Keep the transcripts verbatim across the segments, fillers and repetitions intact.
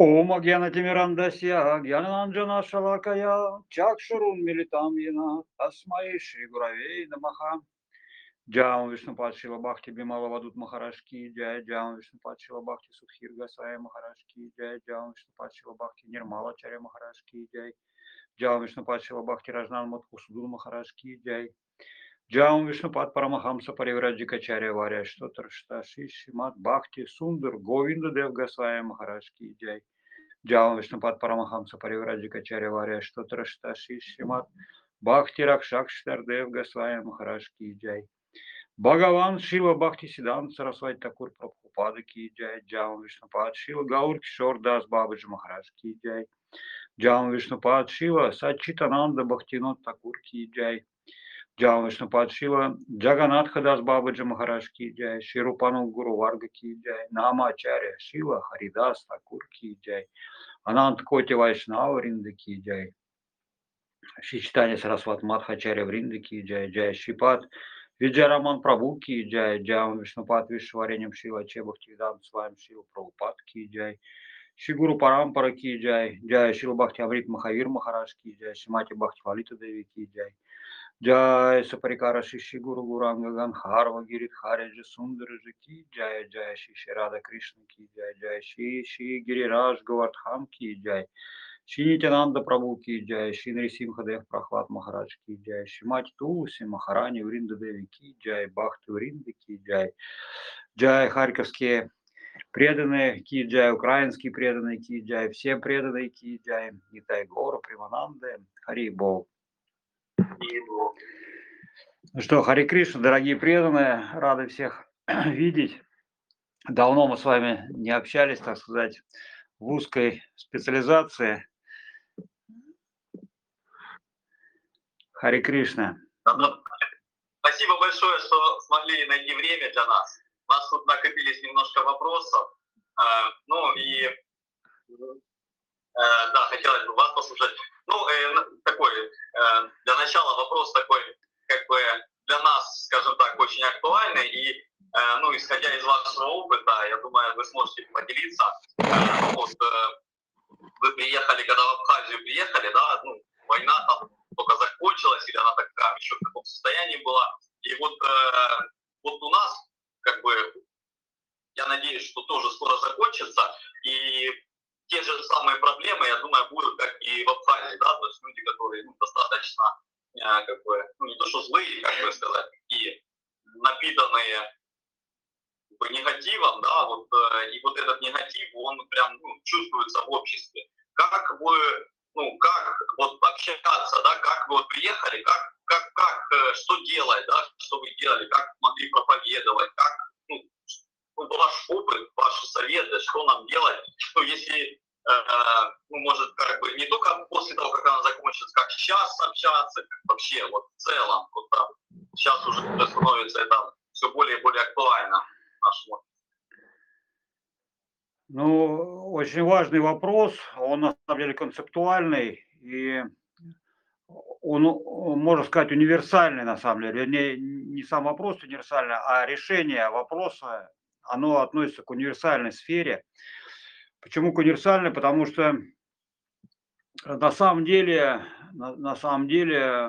Ом Агьянатимирандасья Гьянананджана Шалакая Чакшурун Милитам Яна Тасмай Шри Гуравей Намаха. Джаум Вишнупад Шила Бхакти Бимала Вадут Махарашки Джай, Джаум Вишнупад Шила Бхакти Судхир Гасая Махарашки Джай, Джаум Вишнупад Шила Бхакти Нирмала Чаря Махарашки Джай, Джаум Вишнупад Шила Бхакти Раджнан Матхусуду Махарашки Джай, Джаум Вишнупад Парамахамса Паривраджика Чаря Варя Штотар Шташи Шимат Бхакти Сундар Говинда Дев Гасая Махарашки Джай. Джаум Вишнупад Парамахамса Паривраджика Чаря Варя Штотар Шташи Шимат Бхакти Ракшак Штардев Гасая Махарашки Джай. Бхагаван Шива Бхакти Сидан Сарасвати Такур Прабхупада Ки Джай, Джаум Вишнупад Шива Гаур Кишор Дас Бабаджи Махарадж Ки Джай, Джаум Вишнупад Шива Сачитананда Бхактинот Такур Ки Джай, Джаум Вишнупад Шива Джаганатха Дас Бабаджи Махарадж Ки Джай, Ширупану Гуру Варга Ки Джай, Намачаря Шива Харидас Такур Ки Джай, Анант Коти Вайшнава Ринда Ки Джай, Шичтани Сарасват Мадхачаря Вринда Ки Джай, Джай Шипат Виджараман Прабhu Ки Джай, Джаум Вишнупад Вишвареням Шила Чебхактивидан Сваем Шила Прабхупад Ки Джай, Шигуру Парампара Ки Джай, Джай Шила Бхакти Амрит Махавир Махарадж Ки Джай, Шимати Бхакти Валита Деви Ки Джай, Джай Сапарикара Шиши Гуру Гуранга Ганхарва Гирит Хариджи Сундараджи Ки Джай, Джай Шиши Рада Кришна Ки Джай, Джай Шиши Гирираж Гавардхан Ки Джай, Шри Нитянанда Прабhu Ки Джай, Шри Нарисимхадев Прахлад Махарадж Ки Джай, Шимати Тулси Махарани Вринда Деви Ки Джай, Бхакти Вринда Ки Джай, Джай Харьковские преданные Ки Джай, украинские преданные Ки Джай, все преданные Ки Джай, Нитай Гора, Примананды, Хари Бог. Ну что, Хари Кришна, дорогие преданные, рады всех видеть. Давно мы с вами не общались, так сказать, в узкой специализации. Хари Кришна. Спасибо большое, что смогли найти время для нас. У нас тут накопились немножко вопросов. Ну и да, хотелось бы вас послушать. Ну, такой, для начала вопрос такой, как бы для нас, скажем так, очень актуальный. И, ну, исходя из вашего опыта, я думаю, вы сможете поделиться. Вот, вы приехали, когда в Абхазию приехали, да, ну, война там только закончилась, или она такая еще в таком состоянии была. И вот, э, вот у нас, как бы, я надеюсь, что тоже скоро закончится, и те же самые проблемы, я думаю, будут, как и в Абхазии, да, то есть люди, которые, ну, достаточно, э, как бы, ну, не то что злые, как бы сказать, такие напитанные, как бы, негативом, да, вот, э, и вот этот негатив, он прям, ну, чувствуется в обществе. Как вы, ну, как вот общаться, да, как вы вот приехали, как, как, как, что делать, да, что вы делали, как могли проповедовать, как, ну, ваш опыт, ваши советы, что нам делать, ну, если, э, ну, может, как бы, не только после того, как она закончится, как сейчас общаться, как вообще, вот, в целом, вот, там, сейчас уже становится это все более и более актуально нашему. Ну, очень важный вопрос, он на самом деле концептуальный, и он, можно сказать, универсальный на самом деле. Не, не сам вопрос универсальный, а решение вопроса, оно относится к универсальной сфере. Почему к универсальной? Потому что на самом деле, на, на самом деле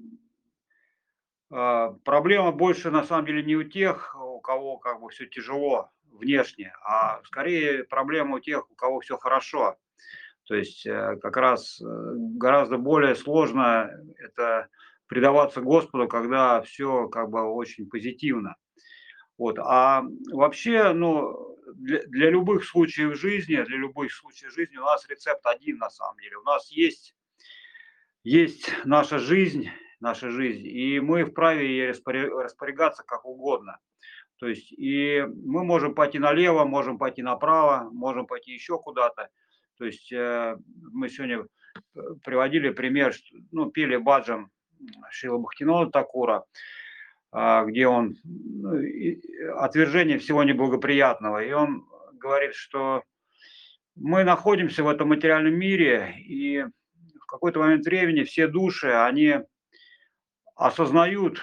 проблема больше на самом деле не у тех, у кого как бы все тяжело внешне, а скорее проблема у тех, у кого все хорошо. То есть как раз гораздо более сложно это предаваться Господу, когда все как бы очень позитивно. Вот. А вообще, ну, для, для любых случаев жизни, для любых случаев жизни у нас рецепт один на самом деле. У нас есть, есть наша жизнь, наша жизнь, и мы вправе ей распорягаться как угодно. То есть и мы можем пойти налево, можем пойти направо, можем пойти еще куда-то. То есть э, мы сегодня приводили пример, что, ну, пели баджан Шрила Бхактивинода Такура, э, где он ну, отвержение всего неблагоприятного. И он говорит, что мы находимся в этом материальном мире, и в какой-то момент времени все души, они осознают,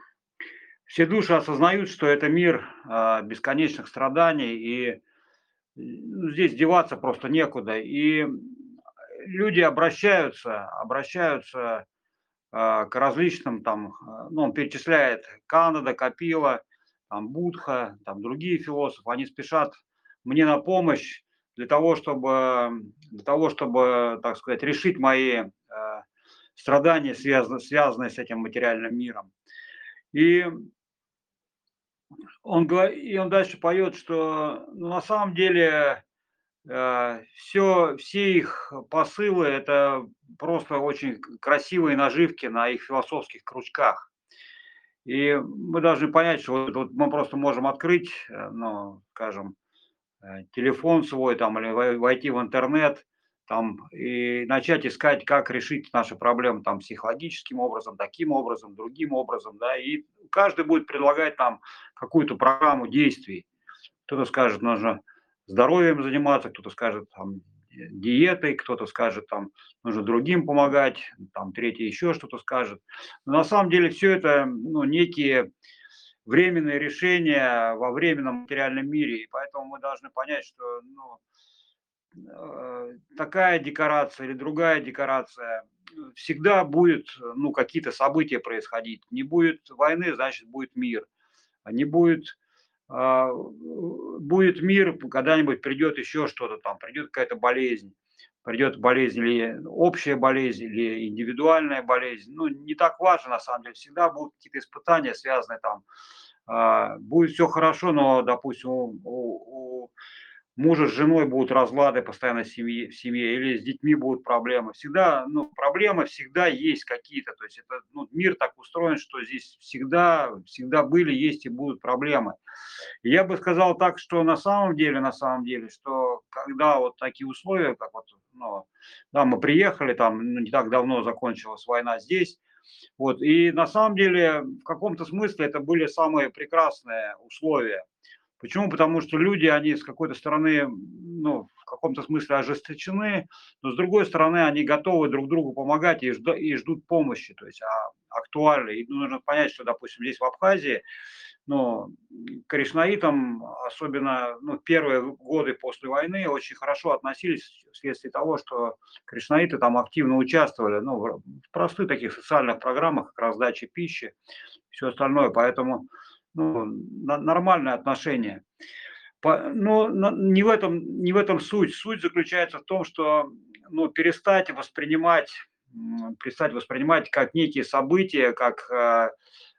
все души осознают, что это мир э, бесконечных страданий, и ну, здесь деваться просто некуда. И люди обращаются, обращаются а, к различным там, а, ну, он перечисляет Канада, Капила, там, Будха, там, другие философы, они спешат мне на помощь для того, чтобы, для того, чтобы, так сказать, решить мои а, страдания, связанные, связанные с этим материальным миром. И он, гова- и он дальше поет, что ну, на самом деле э, все, все их посылы — это просто очень к- красивые наживки на их философских крючках. И мы должны понять, что вот, вот мы просто можем открыть, э, ну, скажем, э, телефон свой там или вой- войти в интернет там и начать искать, как решить наши проблемы там психологическим образом, таким образом, другим образом, да, и каждый будет предлагать нам какую-то программу действий. Кто-то скажет, нужно здоровьем заниматься, кто-то скажет, там, э, диетой, кто-то скажет, там, нужно другим помогать, там, третий еще что-то скажет. Но на самом деле все это, ну, некие временные решения во временном материальном мире. И поэтому мы должны понять, что, ну, э, такая декорация или другая декорация, э, всегда будет, э, ну, какие-то события происходить. Не будет войны, значит, будет мир. А не будет а, будет мир, когда-нибудь придет еще что-то там, придет какая-то болезнь, придет болезнь или общая болезнь, или индивидуальная болезнь. Ну, не так важно, на самом деле. Всегда будут какие-то испытания, связанные там. а, Будет все хорошо, но, допустим, у, у- у мужа с женой будут разлады постоянно в семье, в семье, или с детьми будут проблемы. Всегда, ну, проблемы всегда есть какие-то. То есть это, ну, мир так устроен, что здесь всегда, всегда были, есть и будут проблемы. Я бы сказал так, что на самом деле, на самом деле, что когда вот такие условия, как вот, ну, да, мы приехали, там, ну, не так давно закончилась война здесь, вот, и на самом деле в каком-то смысле это были самые прекрасные условия. Почему? Потому что люди, они с какой-то стороны, ну, в каком-то смысле ожесточены, но с другой стороны, они готовы друг другу помогать и, жда- и ждут помощи, то есть а, актуально. И нужно понять, что, допустим, здесь в Абхазии, ну, к кришнаитам, особенно, ну, первые годы после войны, очень хорошо относились вследствие того, что кришнаиты там активно участвовали, ну, в в простых таких социальных программах, как раздача пищи, все остальное. Поэтому, ну, на- нормальное отношение. По- Но на- не в этом, не в этом суть. Суть заключается в том, что, ну, перестать воспринимать, м, перестать воспринимать как некие события, как э,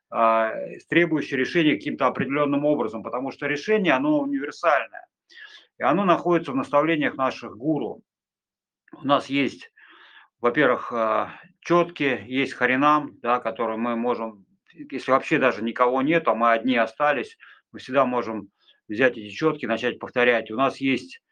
а, требующие решения каким-то определенным образом, потому что решение, оно универсальное, и оно находится в наставлениях наших гуру. У нас есть, во-первых, а, четки, есть харинам, да, который мы можем, если вообще даже никого нет, а мы одни остались, мы всегда можем взять эти четки, начать повторять. У нас есть,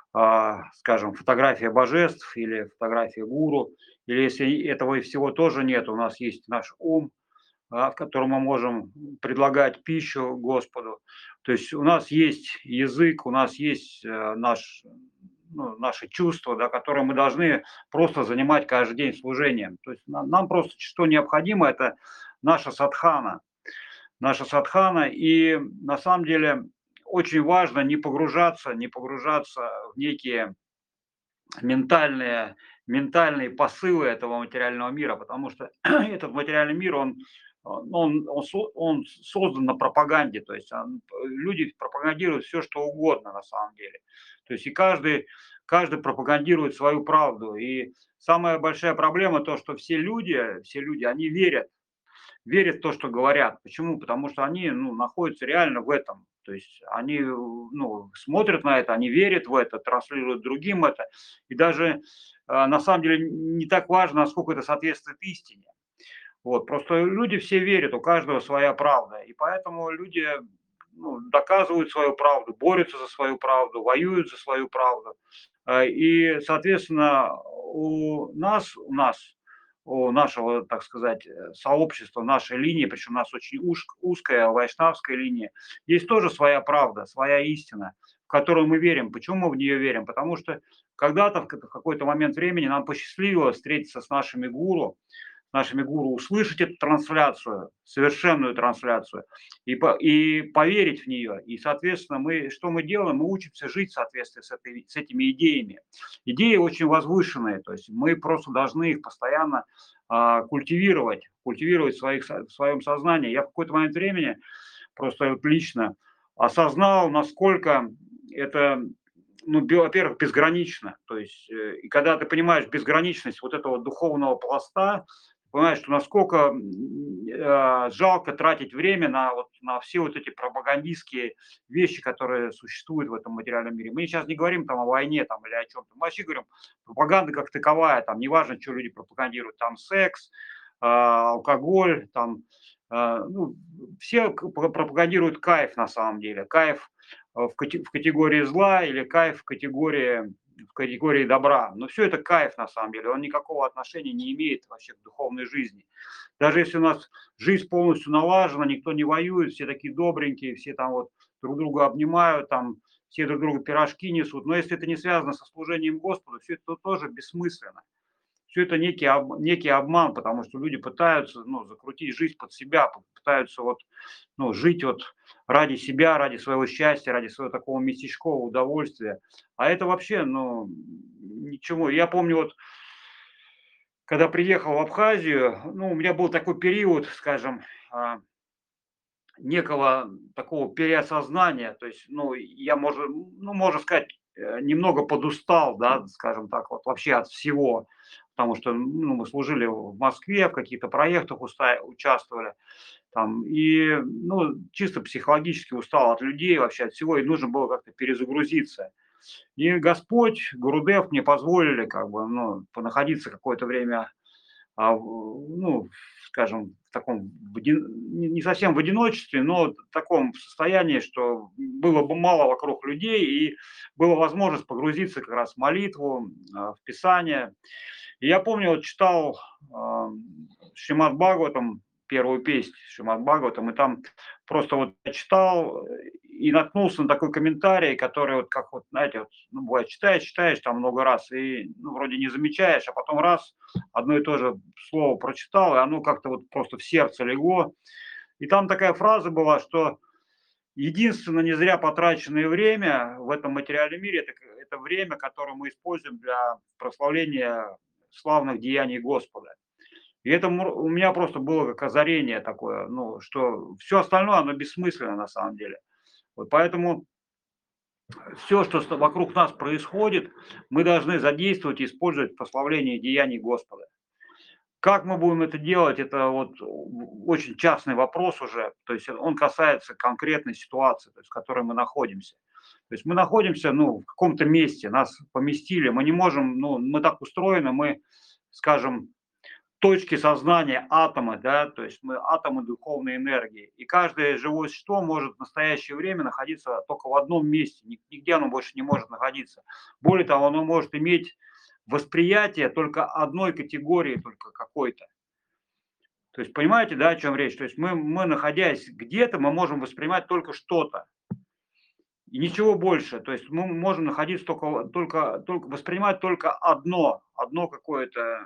а, скажем, фотография божеств или фотография гуру, или если этого всего тоже нет, у нас есть наш ум, а, в котором мы можем предлагать пищу Господу. То есть у нас есть язык, у нас есть э, наш, ну, наши чувства, да, которые мы должны просто занимать каждый день служением. То есть нам, нам просто что необходимо — это наша садхана. Наша садхана. И на самом деле очень важно не погружаться, не погружаться в некие ментальные, ментальные посылы этого материального мира, потому что этот материальный мир, он, он, он, он со- он создан на пропаганде, то есть он- люди пропагандируют все, что угодно на самом деле. То есть и каждый, каждый пропагандирует свою правду. И самая большая проблема то, что все люди, все люди, они верят верят в то, что говорят. Почему? Потому что они, ну, находятся реально в этом. То есть они, э, ну, смотрят на это, они верят в это, транслируют другим это. И даже а, на самом деле не так важно, насколько это соответствует истине. Вот. Просто люди все верят, у каждого своя правда. И поэтому люди, ну, доказывают свою правду, борются за свою правду, воюют за свою правду. А, И, соответственно, у нас, у нас, у нашего, так сказать, э, сообщества, нашей линии, причем у нас очень уж- узкая вайшнавская линия, есть тоже своя правда, своя истина, в которую мы верим. Почему мы в нее верим? Потому что когда-то, в ка- в какой-то момент времени нам посчастливилось встретиться с нашими гуру, нашими гуру, услышать эту трансляцию, совершенную трансляцию, и, по, и поверить в нее. И, соответственно, мы, что мы делаем? Мы учимся жить в соответствии с, этой, с этими идеями. Идеи очень возвышенные, то есть мы просто должны их постоянно а, культивировать, культивировать в, своих, в своем сознании. Я в какой-то момент времени просто вот лично осознал, насколько это, ну, во-первых, безгранично. То есть, э, и когда ты понимаешь безграничность вот этого духовного пласта, понимаешь, что насколько э, жалко тратить время на, вот, на все вот эти пропагандистские вещи, которые существуют в этом материальном мире. Мы сейчас не говорим там о войне там, или о чем-то, мы вообще говорим пропаганда как таковая, там неважно, что люди пропагандируют, там секс, э, алкоголь, там, э, ну, все пропагандируют кайф на самом деле, кайф в категории зла или кайф в категории, в категории добра. Но все это кайф на самом деле, он никакого отношения не имеет вообще к духовной жизни. Даже если у нас жизнь полностью налажена, никто не воюет, все такие добренькие, все там вот друг друга обнимают, там все друг другу пирожки несут. Но если это не связано со служением Господу, все это тоже бессмысленно. Все это некий, об, некий обман, потому что люди пытаются, ну, закрутить жизнь под себя, пытаются вот, ну, жить вот ради себя, ради своего счастья, ради своего такого местечкового удовольствия. А это вообще, ну, ничего. Я помню, вот, когда приехал в Абхазию, ну, у меня был такой период, скажем, а, некого такого переосознания. То есть, ну, я, можно, ну, можно сказать, э, немного подустал, да, скажем так, вот вообще от всего. Потому что, ну, мы служили в Москве, в каких-то проектах уста- участвовали. Там, и, ну, чисто психологически устал от людей, вообще от всего, и нужно было как-то перезагрузиться. И Господь, Гурудев мне позволили, как бы, ну, понаходиться какое-то время, а, в- ну, скажем, в таком, в один- не не совсем в одиночестве, но в таком состоянии, что было бы мало вокруг людей, и была возможность погрузиться как раз в молитву, а, в Писание. И я помню, вот читал а, Шримад Бхагаватам, первую песнь Шримад Бхагаватам, и там просто вот я читал э, и наткнулся на такой комментарий, который вот как вот, знаете, вот, ну, бывает, читаешь, читаешь там много раз, и ну, вроде не замечаешь, а потом раз, одно и то же слово прочитал, и оно как-то вот просто в сердце легло. И там такая фраза была, что единственное не зря потраченное время в этом материальном мире это, это время, которое мы используем для прославления славных деяний Господа. И это у меня просто было как озарение такое, ну, что все остальное, оно бессмысленно на самом деле. Вот поэтому все, что вокруг нас происходит, мы должны задействовать и использовать в прославлении деяний Господа. Как мы будем это делать, это вот очень частный вопрос уже, то есть он касается конкретной ситуации, то есть, в которой мы находимся. То есть мы находимся, ну, в каком-то месте, нас поместили, мы не можем, ну, мы так устроены, мы, скажем, точки сознания, атомы, да, то есть мы атомы духовной энергии. И каждое живое существо может в настоящее время находиться только в одном месте, нигде оно больше не может находиться. Более того, оно может иметь восприятие только одной категории, только какой-то. То есть понимаете, да, о чем речь? То есть мы, мы находясь где-то, мы можем воспринимать только что-то. И ничего больше. То есть мы можем находиться только, только, только воспринимать только одно, одно какое-то э,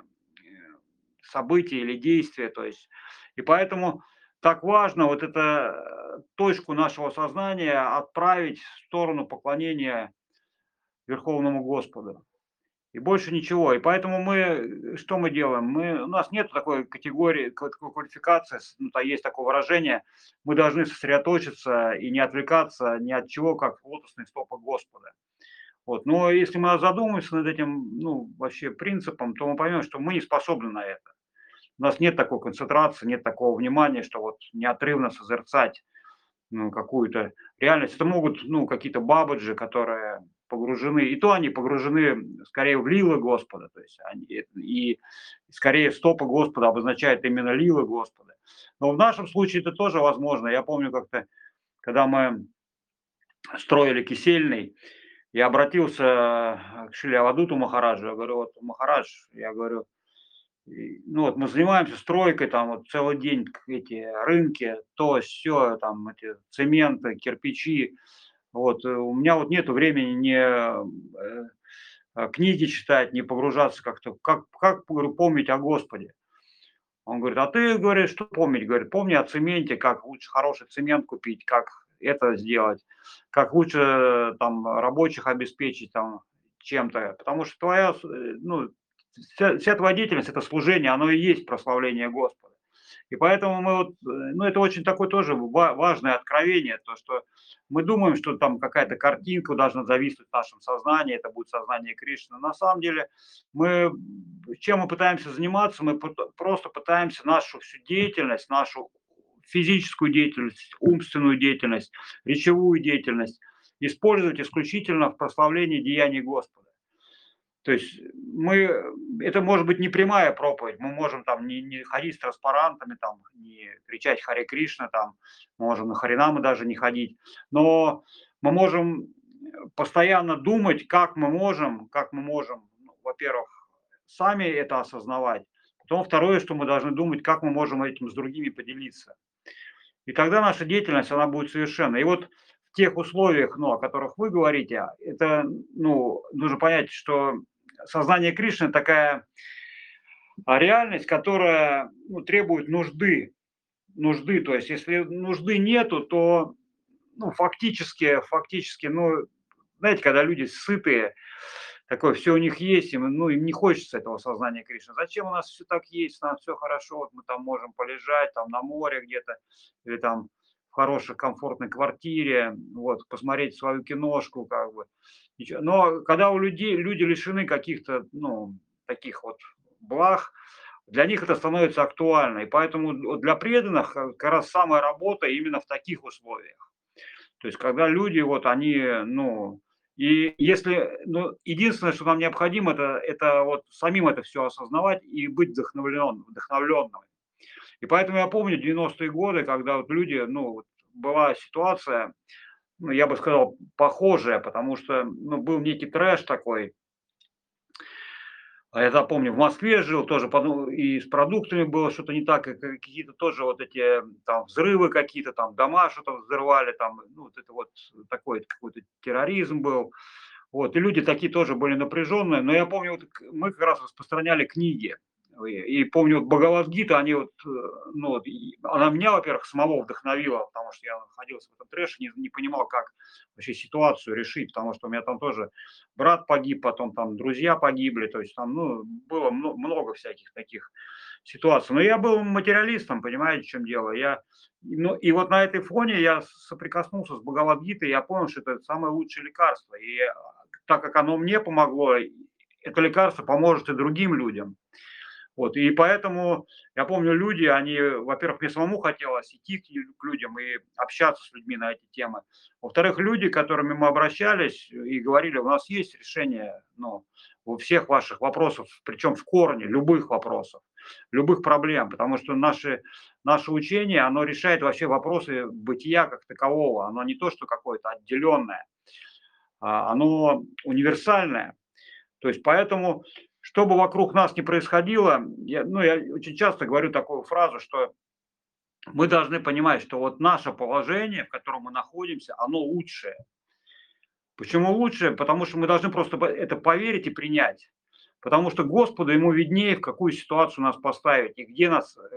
событие или действие. То есть, и поэтому так важно вот эту э, точку нашего сознания отправить в сторону поклонения Верховному Господу. И больше ничего. И поэтому мы, э, что мы делаем? Мы, у нас нет такой категории, такой квалификации, ну, то есть такое выражение, мы должны сосредоточиться и не отвлекаться ни от чего, как лотосные стопы Господа. Вот. Но если мы задумаемся над этим, ну, вообще принципом, то мы поймем, что мы не способны на это. У нас нет такой концентрации, нет такого внимания, что вот неотрывно созерцать, ну, какую-то реальность. Это могут, ну, какие-то бабаджи, которые погружены, и то они погружены скорее в лилы Господа, то есть они, и скорее стопы Господа обозначает именно лилы Господа. Но в нашем случае это тоже возможно. Я помню как-то, когда мы строили Кисельный, я обратился к Шри Авадуту Махараджу, я говорю, вот, Махарадж, я говорю, и, ну вот мы занимаемся стройкой, там вот целый день эти рынки, то, все, там эти цементы, кирпичи. Вот, э, у меня вот нету времени не э, э, книги читать, не погружаться как-то, как, как говорю, помнить о Господе. Он говорит: "А ты, говорит, что помнить?" Говорит: "Помни о цементе, как лучше хороший цемент купить, как это сделать, как лучше э, там рабочих обеспечить там чем-то. Потому что твоя, с э, ну, вся вся твоя деятельность — это служение, оно и есть прославление Господа". И поэтому мы вот, э, ну, это очень такое тоже ва важное откровение, то, что мы думаем, что там какая-то картинка должна зависнуть в нашем сознании, это будет сознание Кришны. На самом деле мы, чем мы пытаемся заниматься, мы пыт просто пытаемся нашу всю деятельность, нашу физическую деятельность, умственную деятельность, речевую деятельность использовать исключительно в прославлении деяний Господа. То есть мы, это может быть не прямая проповедь, мы можем там не, не ходить с транспарантами, там, не кричать Харе Кришна, там, мы можем на Харинамы даже не ходить, но мы можем постоянно думать, как мы можем, как мы можем, ну, во-первых, сами это осознавать, потом второе, что мы должны думать, как мы можем этим с другими поделиться. И тогда наша деятельность, она будет совершенна. И вот в тех условиях, ну, о которых вы говорите, это, ну, нужно понять, что сознание Кришны такая а, реальность, которая, ну, требует нужды. Нужды. То есть, если нужды нету, то, ну, фактически, фактически, ну, знаете, когда люди сытые, такое все у них есть, им, ну, им не хочется этого сознания Кришны. Зачем у нас все так есть, нам все хорошо, вот мы там можем полежать там на море где-то или там в хорошей комфортной квартире, вот, посмотреть свою киношку, как бы. Ничего. Но когда у людей люди лишены каких-то, ну, таких вот благ, для них это становится актуально. И поэтому вот для преданных э, как раз самая работа именно в таких условиях. То есть когда люди, вот они, ну, и если, ну, единственное, что нам необходимо, это, это вот самим это все осознавать и быть вдохновлен, вдохновленным. И поэтому я помню девяностые годы, когда вот люди, ну, вот была ситуация, ну, я бы сказал, похожая, потому что, ну, был некий трэш такой. А я помню, в Москве жил, тоже подумал, и с продуктами было что-то не так, и ка какие-то тоже вот эти там взрывы какие-то, там дома что-то взрывали, там, ну, вот это вот такой какой-то терроризм был. Вот, и люди такие тоже были напряженные. Но я помню, вот к мы как раз распространяли книги. И и помню, вот Бхагавад-гита, они вот, э, ну, вот и она меня, во-первых, самого вдохновила, потому что я находился в этом трэше, не не понимал, как вообще ситуацию решить, потому что у меня там тоже брат погиб, потом там друзья погибли, то есть там, ну, было мно много всяких таких ситуаций. Но я был материалистом, понимаете, в чем дело. Я, ну, и вот на этой фоне я соприкоснулся с Бхагавад-гитой, я понял, что это самое лучшее лекарство. И, а, так как оно мне помогло, это лекарство поможет и другим людям. Вот, и поэтому, я помню, люди, они, во-первых, мне самому хотелось идти к людям и общаться с людьми на эти темы. Во-вторых, люди, к которыми мы обращались и говорили: "У нас есть решение, ну, у всех ваших вопросов, причем в корне любых вопросов, любых проблем". Потому что наши наше учение, оно решает вообще вопросы бытия как такового. Оно не то, что какое-то отделенное, а оно универсальное. То есть поэтому, что бы вокруг нас ни происходило, я, ну, я очень часто говорю такую фразу, что мы должны понимать, что вот наше положение, в котором мы находимся, оно лучшее. Почему лучшее? Потому что мы должны просто это поверить и принять. Потому что Господу ему виднее, в какую ситуацию нас поставить и где нас, э,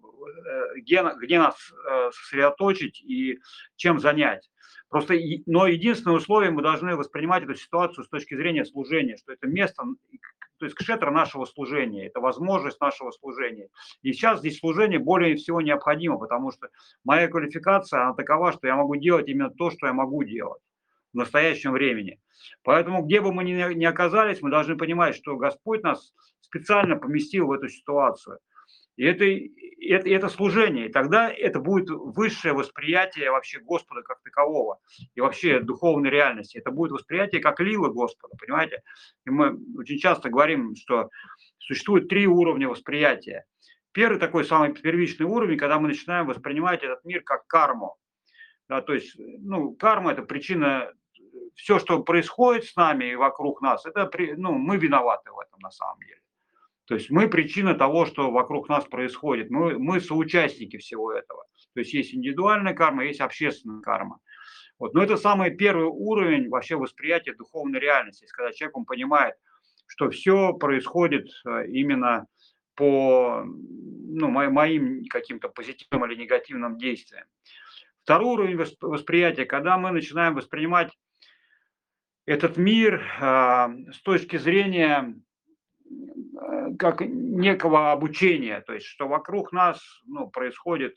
э, где, где нас э, сосредоточить и чем занять. Просто, но единственное условие, мы должны воспринимать эту ситуацию с точки зрения служения, что это место, то есть кшетра нашего служения, это возможность нашего служения. И сейчас здесь служение более всего необходимо, потому что моя квалификация, она такова, что я могу делать именно то, что я могу делать в настоящем времени. Поэтому, где бы мы ни, ни оказались, мы должны понимать, что Господь нас специально поместил в эту ситуацию. И это, и это, и это служение. И тогда это будет высшее восприятие вообще Господа как такового. И вообще духовной реальности. Это будет восприятие как лила Господа, понимаете? И мы очень часто говорим, что существует три уровня восприятия. Первый такой самый первичный уровень, когда мы начинаем воспринимать этот мир как карму. Да, то есть, ну, карма — это причина, все, что происходит с нами и вокруг нас, это, ну, мы виноваты в этом на самом деле. То есть мы причина того, что вокруг нас происходит. Мы, мы соучастники всего этого. То есть есть индивидуальная карма, есть общественная карма. Вот. Но это самый первый уровень вообще восприятия духовной реальности, когда человек он понимает, что все происходит э, именно по ну, моим каким-то позитивным или негативным действиям. Второй уровень восприятия, когда мы начинаем воспринимать этот мир а, с точки зрения как некого обучения, то есть что вокруг нас ну, происходит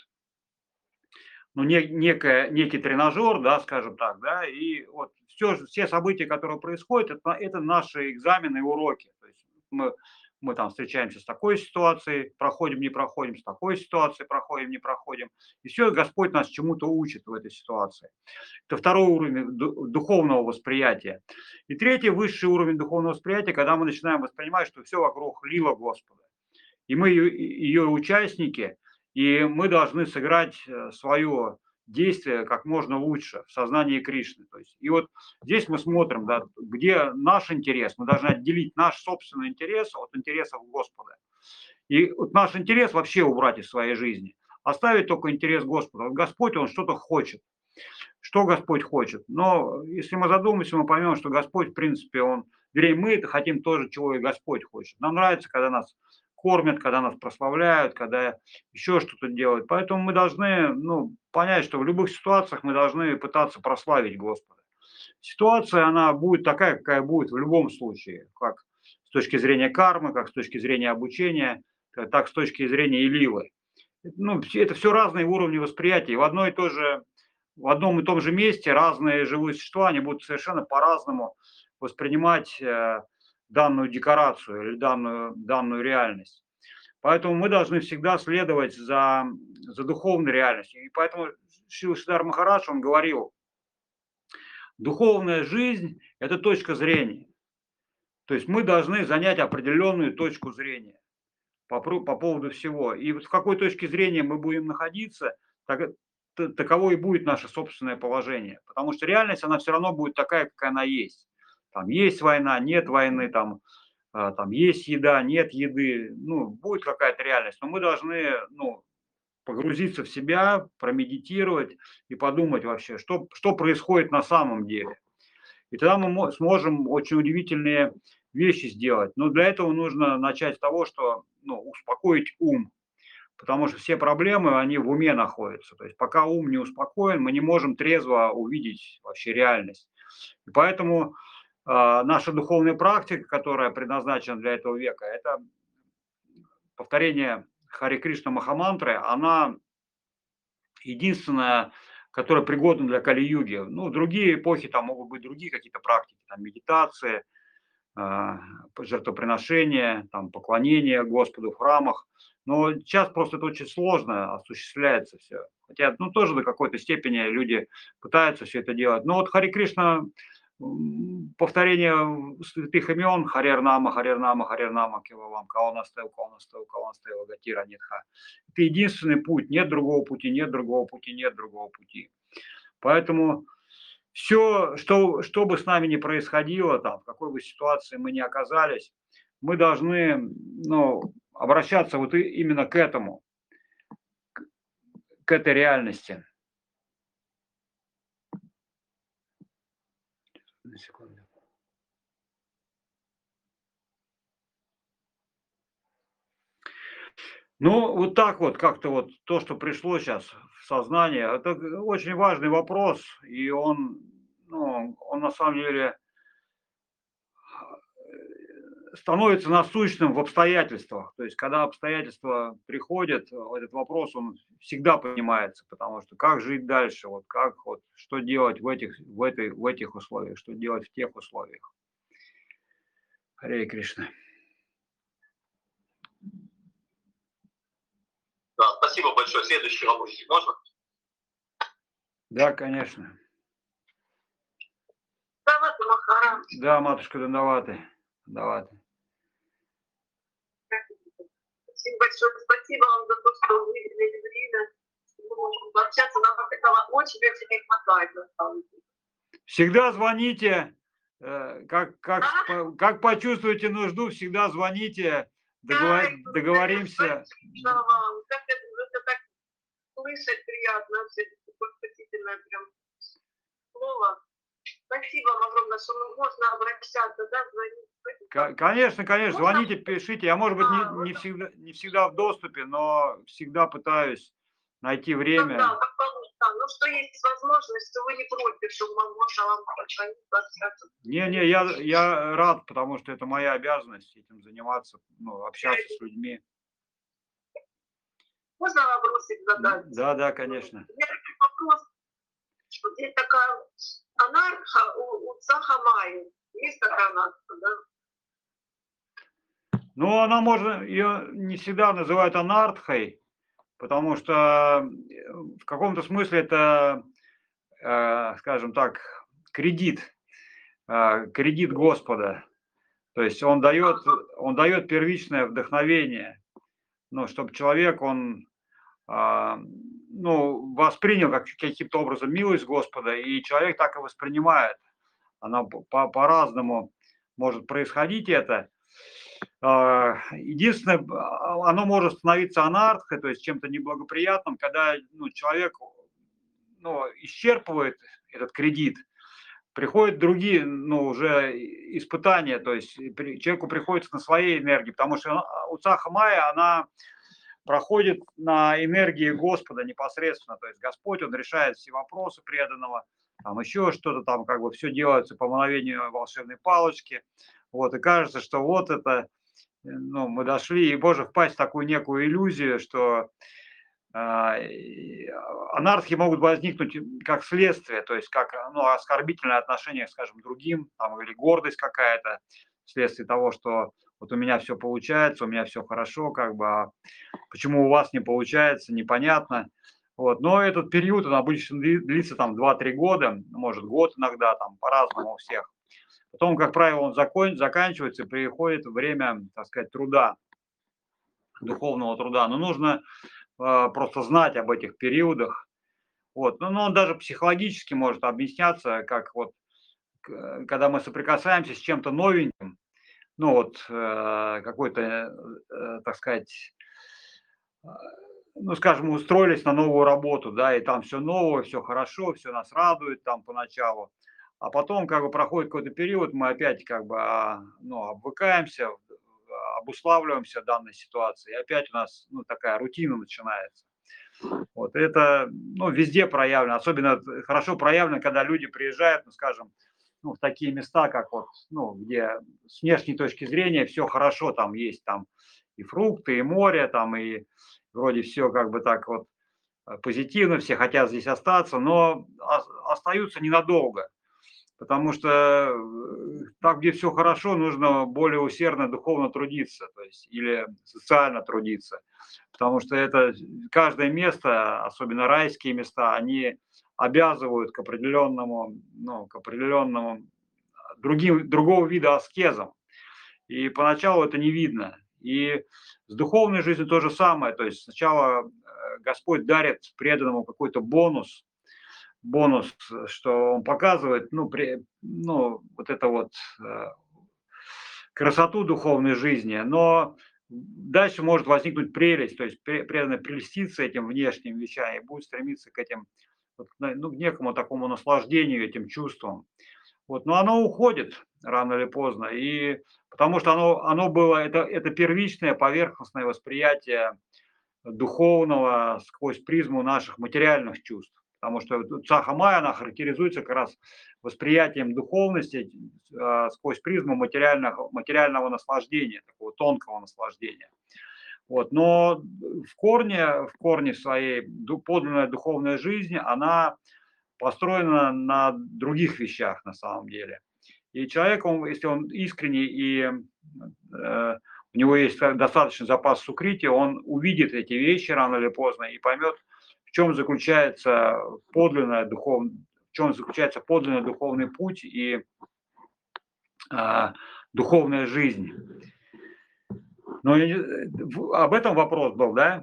ну, не, некое, некий тренажер, да, скажем так, да, и вот все, все события, которые происходят, это, это наши экзамены и уроки. То есть мы, мы там встречаемся с такой ситуацией, проходим, не проходим, с такой ситуацией проходим, не проходим. И все, Господь нас чему-то учит в этой ситуации. Это второй уровень духовного восприятия. И третий, высший уровень духовного восприятия, когда мы начинаем воспринимать, что все вокруг лило Господа. И мы ее, ее участники, и мы должны сыграть свое действие как можно лучше в сознании Кришны. То есть, и вот здесь мы смотрим, да, где наш интерес. Мы должны отделить наш собственный интерес от интересов Господа. И вот наш интерес вообще убрать из своей жизни. Оставить только интерес Господа. Вот Господь, Он что-то хочет. Что Господь хочет? Но если мы задумаемся, мы поймем, что Господь, в принципе, Он, вернее, мы это хотим тоже, чего и Господь хочет. Нам нравится, когда нас кормят, когда нас прославляют, когда еще что-то делают. Поэтому мы должны ну, понять, что в любых ситуациях мы должны пытаться прославить Господа. Ситуация, она будет такая, какая будет в любом случае, как с точки зрения кармы, как с точки зрения обучения, так с точки зрения Илилы. Ну, это все разные уровни восприятия. И в одной и той же в одном и том же месте разные живые существа, они будут совершенно по-разному воспринимать э, данную декорацию или данную, данную реальность. Поэтому мы должны всегда следовать за, за духовной реальностью. И поэтому Шрила Шридар Махарадж, он говорил, духовная жизнь – это точка зрения. То есть мы должны занять определенную точку зрения по, по поводу всего. И вот в какой точке зрения мы будем находиться, так, таково и будет наше собственное положение. Потому что реальность, она все равно будет такая, какая она есть. Там есть война, нет войны, там, там есть еда, нет еды. Ну, будет какая-то реальность. Но мы должны ну, погрузиться в себя, промедитировать и подумать вообще, что, что происходит на самом деле. И тогда мы сможем очень удивительные вещи сделать. Но для этого нужно начать с того, что ну, успокоить ум. Потому что все проблемы, они в уме находятся. То есть пока ум не успокоен, мы не можем трезво увидеть вообще реальность. И поэтому э, наша духовная практика, которая предназначена для этого века, это повторение Харе Кришна Махамантры, она единственная, которая пригодна для Кали-юги. Ну, в другие эпохи там могут быть другие какие-то практики, там медитации, э, жертвоприношения, там поклонение Господу в храмах. Но сейчас просто это очень сложно осуществляется все. Хотя, ну, тоже до какой-то степени люди пытаются все это делать. Но вот Харе Кришна, повторение святых имен, Харер Нама, Харер Нама, Харер Нама, Килавам, Каона Стел, Каона Стел, Каона Стел, Гатира Нитха. Это единственный путь, нет другого пути, нет другого пути, нет другого пути. Поэтому все, что, что бы с нами ни происходило, там, в какой бы ситуации мы ни оказались, мы должны ну, обращаться вот именно к этому, к, к этой реальности. На секунду. Ну, вот так вот, как-то вот то, что пришло сейчас в сознание, это очень важный вопрос, и он, ну, он на самом деле становится насущным в обстоятельствах. То есть, когда обстоятельства приходят, этот вопрос, он всегда поднимается, потому что как жить дальше, вот как, вот, что делать в этих, в, этой, в этих условиях, что делать в тех условиях. Харе Кришна. Да, спасибо большое. Следующий вопрос можно? Да, конечно. Давайте, Махарадж. Да, матушка Дандаваты. Давайте. Очень большое спасибо вам за то, что вы выделили время, что мы можем пообщаться. Нам этого очень-очень не хватает на самом деле. Всегда звоните, как, как, а? как почувствуете нужду, всегда звоните, договор, да, договоримся. Спасибо вам. Как это, это так слышать приятно, все такое спасительное прям слово. Спасибо вам огромное, что можно обращаться, да, звонить. Ко- Конечно, конечно, Можно? звоните, пишите. Я, может быть, не, А, не вот всегда, не всегда в доступе, но всегда пытаюсь найти тогда, время. как получится. Ну, что есть возможность, что вы не против, что мо- можно вам позвонить, пообщаться. Не-не, я, я рад, потому что это моя обязанность этим заниматься, ну, общаться с людьми. Можно вопросик задать? Да, да, Ну, конечно. у меня такой вопрос. Вот есть такая анарха у, у Цаха Майи. Есть такая анарха, да? Ну, она можно, ее не всегда называют анартхой, потому что э, в каком-то смысле это, э, скажем так, кредит, э, кредит Господа. То есть он дает, он дает первичное вдохновение, ну, чтобы человек, он, а, ну, воспринял как, каким-то образом милость Господа, и человек так и воспринимает. Она по- по- по-разному может происходить это. А, Единственное, а, оно может становиться анархой, то есть чем-то неблагоприятным, когда, ну, человек, ну, исчерпывает этот кредит, приходят другие, ну, уже испытания, то есть при- человеку приходится на своей энергии, потому что а, у Цаха Майя, она проходит на энергии Господа непосредственно, то есть Господь, Он решает все вопросы преданного, там еще что-то, там как бы все делается по мановению волшебной палочки, вот, и кажется, что вот это, ну, мы дошли, и, Боже, впасть в такую некую иллюзию, что а, и анархии могут возникнуть как следствие, то есть как, ну, оскорбительное отношение, скажем, к другим, там, или гордость какая-то, вследствие того, что вот у меня все получается, у меня все хорошо, как бы, а почему у вас не получается, непонятно. Вот. Но этот период, он обычно длится там два-три года, может год иногда, там по-разному у всех. Потом, как правило, он закон, заканчивается, и приходит время, так сказать, труда, духовного труда. Но нужно э, просто знать об этих периодах. Вот. Ну, но он даже психологически может объясняться, как вот, к- когда мы соприкасаемся с чем-то новеньким, ну вот э, какой-то, э, так сказать, э, ну, скажем, мы устроились на новую работу, да, и там все новое, все хорошо, все нас радует там поначалу. А потом, как бы, проходит какой-то период, мы опять, как бы, а, ну, обвыкаемся, обуславливаемся данной ситуацией, и опять у нас, ну, такая рутина начинается. Вот это, ну, везде проявлено, особенно хорошо проявлено, когда люди приезжают, ну, скажем, ну, в такие места, как вот, ну, где с внешней точки зрения все хорошо, там есть там и фрукты, и море, там, и вроде все как бы так вот э, позитивно, все хотят здесь остаться, но остаются ненадолго, потому что э, там, где все хорошо, нужно более усердно духовно трудиться, то есть или социально трудиться, потому что это каждое место, особенно райские места, они обязывают к определенному, ну, к определенному другим, другого вида аскезам. И поначалу это не видно. И с духовной жизнью то же самое. То есть сначала э, Господь дарит преданному какой-то бонус, бонус, что он показывает, ну, при, ну вот это вот э, красоту духовной жизни, но дальше может возникнуть прелесть, то есть преданный прельстится этим внешним вещам и будет стремиться к этим, вот, ну, к некому такому наслаждению этим чувствам. Вот, но оно уходит рано или поздно, и потому что оно, оно было, это, это первичное поверхностное восприятие духовного сквозь призму наших материальных чувств. Потому что Цаха Майя, она характеризуется как раз восприятием духовности э, сквозь призму материального, материального наслаждения, такого тонкого наслаждения. Вот. Но в корне, в корне своей подлинная духовная жизнь, она построена на других вещах на самом деле. И человек, он, если он искренний и э, у него есть достаточный запас сукрити, он увидит эти вещи рано или поздно и поймет, в чем заключается подлинная духовная, в чем заключается подлинный духовный путь и э, духовная жизнь. Но об этом вопрос был, да?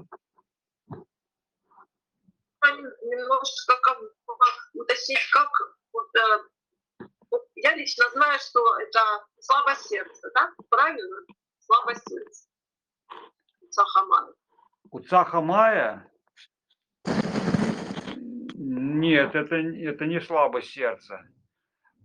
Немножко как уточнить, как вот, э, вот я лично знаю, что это слабость сердца, да? Правильно? Слабость сердца. Цаха Майя. У Цаха Майя нет, это, это не слабость сердца.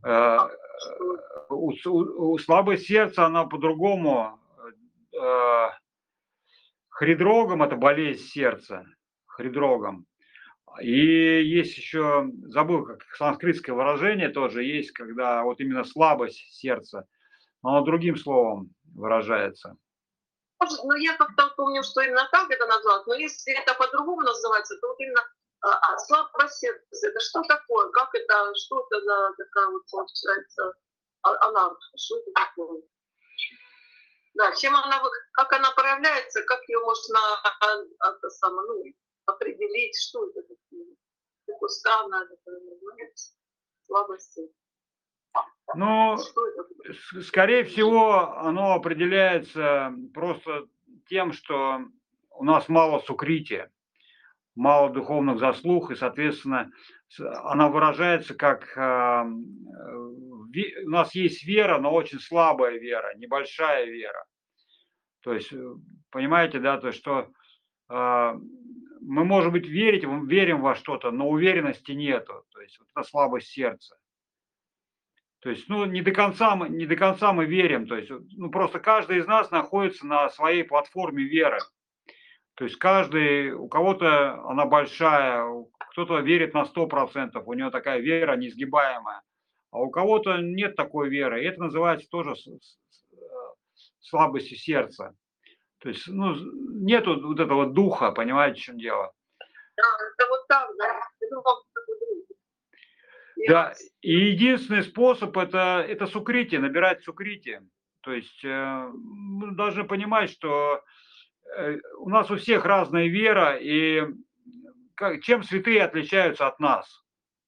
Э, Что? у, с- у- у слабое сердце, она по-другому. Э, Хридрогом — это болезнь сердца. Хридрогом. И есть еще, забыл, как санскритское выражение тоже есть, когда вот именно слабость сердца, но оно другим словом выражается. Может, ну, я как-то помню, что именно так это называлось, но если это по-другому называется, то вот именно а, а, слабость сердца, это что такое? Как это, что это за такая вот, получается, а- анархия, что это такое? Да, чем она, вот- как она проявляется, как ее можно а, а, это самое, ну, определить, что это такое? Такое странное, такое, знаете, слабость сердца. Ну, Что это такое? с- скорее всего, оно определяется просто тем, что у нас мало сукрития, мало духовных заслуг, и, соответственно, с- она выражается как а, м, э, ве- у нас есть вера, но очень слабая вера, небольшая вера. То есть, э, понимаете, да, то есть, что а, мы, может быть, верить, мы верим во что-то, но уверенности нету. То есть вот это слабость сердца. То есть, ну, не до конца мы, не до конца мы верим. То есть, вот, ну, просто каждый из нас находится на своей платформе веры. То есть каждый, у кого-то она большая, у- кто-то верит на сто процентов, у него такая вера несгибаемая, а у кого-то нет такой веры. И это называется тоже с- с- с- э, слабостью сердца. То есть, ну, нету вот этого духа, понимаете, в чем дело? Да, это вот так, да. Я думала, что это другое. Да, Ясно. и единственный способ — это это сукритие, набирать сукритие. То есть, э, мы должны понимать, что, э, у нас у всех разная вера, и как чем святые отличаются от нас?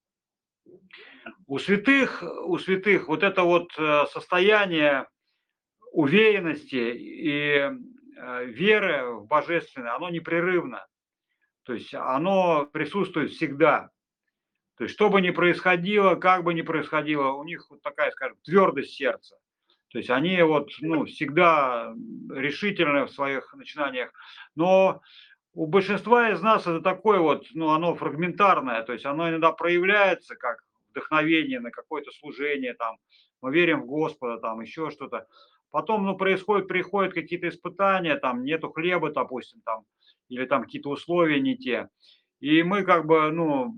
У святых у святых вот это вот, э, состояние уверенности и, э, веры в божественное, оно непрерывно. То есть оно присутствует всегда. То есть что бы ни происходило, как бы ни происходило, у них вот такая, скажем, твердость сердца. То есть они вот, ну, всегда решительны в своих начинаниях. Но у большинства из нас это такое вот, ну, оно фрагментарное, то есть оно иногда проявляется как вдохновение на какое-то служение, там, мы верим в Господа, там, еще что-то. Потом, ну, происходит, приходят какие-то испытания, там, нету хлеба, допустим, там, или там какие-то условия не те. И мы как бы, ну,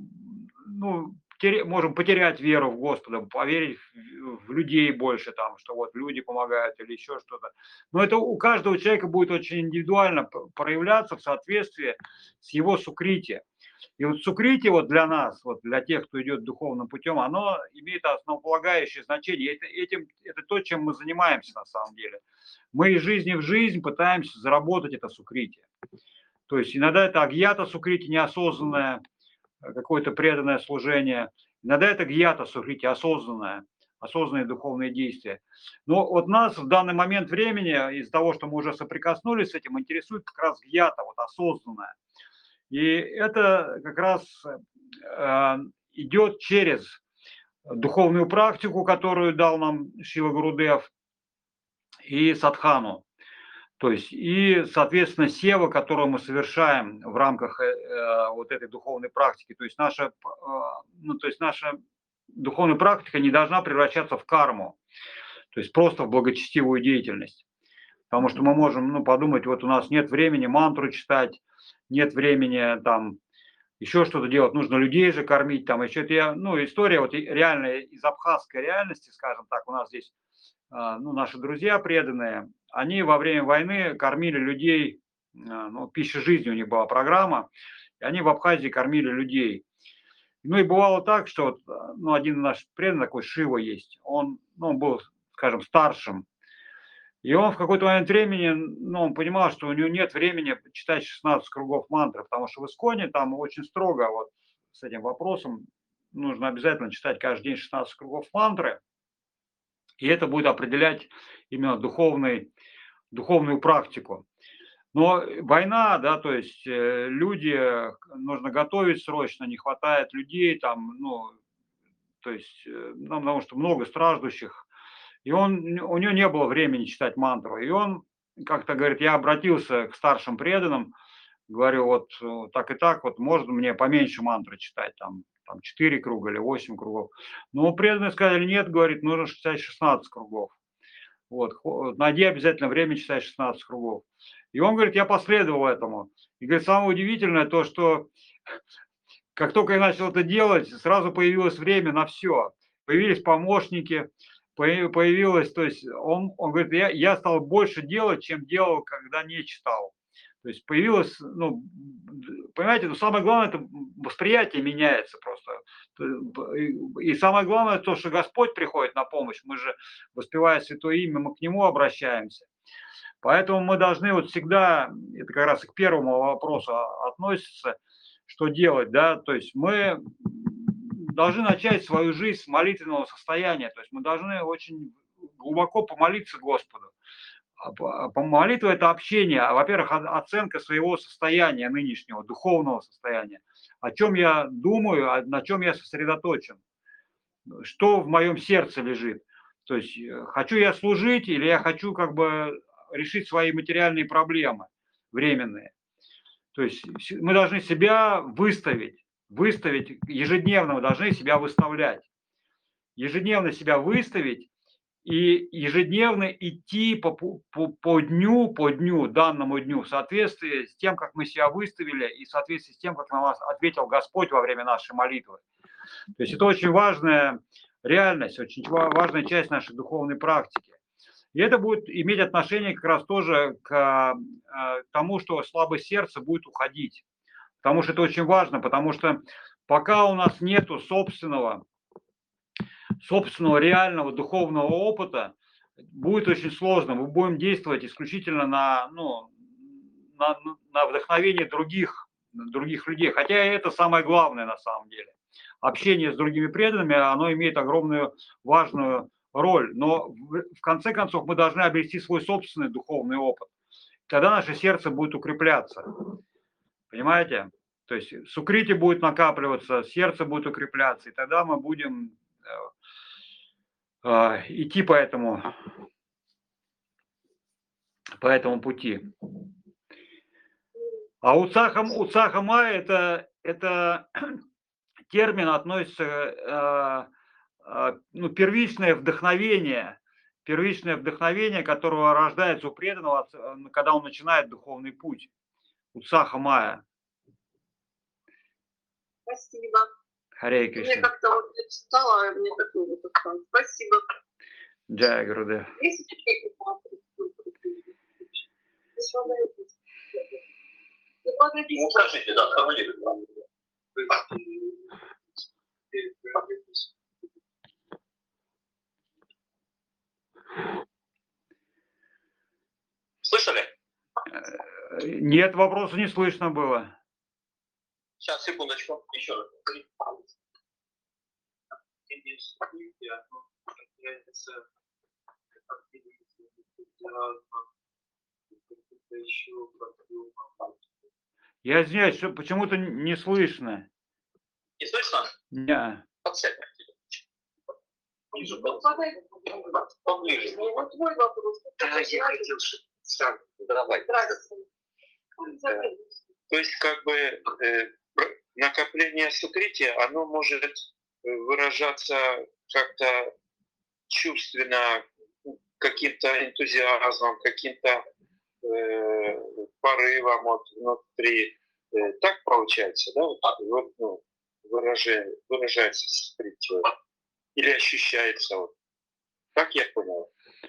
ну, тере- можем потерять веру в Господа, поверить в, в людей больше, там, что вот люди помогают или еще что-то. Но это у каждого человека будет очень индивидуально п- проявляться в соответствии с его сукрити. И вот сукрити вот для нас, вот для тех, кто идет духовным путем, оно имеет основополагающее значение. Это, этим, это то, чем мы занимаемся на самом деле. Мы из жизни в жизнь пытаемся заработать это сукрити. То есть иногда это агьята сукрити неосознанное, э, какое-то преданное служение. Иногда это гьята сукрити осознанное, осознанные духовные действия. Но вот нас в данный момент времени, из-за того, что мы уже соприкоснулись с этим, интересует как раз гьята, вот осознанное. И это как раз э, идет через духовную практику, которую дал нам Шила Гурудев, и садхану. То есть и, соответственно, сева, которую мы совершаем в рамках э, э, вот этой духовной практики. То есть наша, э, ну, то есть наша духовная практика не должна превращаться в карму, то есть просто в благочестивую деятельность. Потому что мы можем, ну, подумать, вот у нас нет времени мантру читать, нет времени там еще что-то делать, нужно людей же кормить, там еще это я, ну, история вот реальная из абхазской реальности, скажем так, у нас здесь, а, ну, наши друзья преданные, они во время войны кормили людей, а, ну, пища жизни у них была программа, и они в Абхазии кормили людей. Ну и бывало так, что вот, а, ну, один наш преданный такой Шива есть, он, ну, он был, скажем, старшим, и он в какой-то момент времени, ну, он понимал, что у него нет времени читать шестнадцать кругов мантры, потому что в Исконе там очень строго вот с этим вопросом нужно обязательно читать каждый день шестнадцать кругов мантры, и это будет определять именно духовный, духовную практику. Но война, да, то есть э, люди, э, нужно готовить срочно, не хватает людей, там, ну, то есть, э, ну, потому что много страждущих, и он, у него не было времени читать мантру. И он как-то говорит, я обратился к старшим преданным, говорю, вот э, так и так, вот можно мне поменьше мантры читать, там, там четыре круга или восемь кругов. Но преданные сказали, нет, говорит, нужно читать шестнадцать кругов. Вот, найди обязательно время читать шестнадцать кругов. И он говорит, я последовал этому. И говорит, самое удивительное то, что как только я начал это делать, сразу появилось время на все. Появились помощники, появилось, то есть он, он говорит, я, я стал больше делать, чем делал, когда не читал. То есть появилось, ну, понимаете, но самое главное, это восприятие меняется просто. И самое главное то, что Господь приходит на помощь. Мы же, воспевая Святое Имя, мы к Нему обращаемся. Поэтому мы должны вот всегда, это как раз и к первому вопросу относится, что делать, да, то есть мы должны начать свою жизнь с молитвенного состояния, то есть мы должны очень глубоко помолиться Господу. Молитва – это общение, во-первых, оценка своего состояния нынешнего, духовного состояния, о чем я думаю, на чем я сосредоточен, что в моем сердце лежит. То есть хочу я служить или я хочу как бы решить свои материальные проблемы временные. То есть мы должны себя выставить, выставить ежедневно, мы должны себя выставлять. Ежедневно себя выставить и ежедневно идти по, по, по дню, по дню, данному дню, в соответствии с тем, как мы себя выставили и в соответствии с тем, как на нас ответил Господь во время нашей молитвы. То есть это очень важная реальность, очень важная часть нашей духовной практики. И это будет иметь отношение как раз тоже к тому, что слабость сердца будет уходить. Потому что это очень важно, потому что пока у нас нету собственного, собственного реального духовного опыта, будет очень сложно. Мы будем действовать исключительно на, ну, на, на вдохновение других, других людей. Хотя это самое главное на самом деле. Общение с другими преданными, оно имеет огромную важную роль. Но в конце концов мы должны обрести свой собственный духовный опыт. Тогда наше сердце будет укрепляться. Понимаете? То есть сукрити будет накапливаться, сердце будет укрепляться, и тогда мы будем э, э, идти по этому, по этому пути. А уцахам, уцахама это, это термин относится э, э, ну, первичное вдохновение, первичное вдохновение, которое рождается у преданного, когда он начинает духовный путь. Уцаха Майя. Спасибо. Харе Кришна. Мне как-то вот я читала, мне такое вот осталось. Спасибо. Джай Гурудев. Ну, скажите, да, формулируйте. Слышали? Нет, вопроса не слышно было. Сейчас, секундочку, еще раз. Я извиняюсь, что почему-то не слышно. Не слышно? Не. Подсядь. Поближе. Вот твой вопрос. Да, я хотел сам. Давай. То есть как бы э, накопление сукрити, оно может выражаться как-то чувственно, каким-то энтузиазмом, каким-то э, порывом вот внутри. Э, так получается, да? Вот, ну, выражение, выражается сукрити. Или ощущается вот. Так я понял.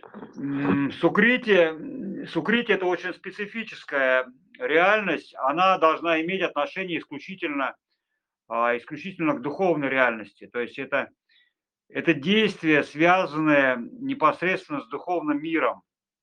Сукрити, сукрити это очень специфическая реальность. Она должна иметь отношение исключительно, исключительно к духовной реальности. То есть это, это действие, связанное непосредственно с духовным миром.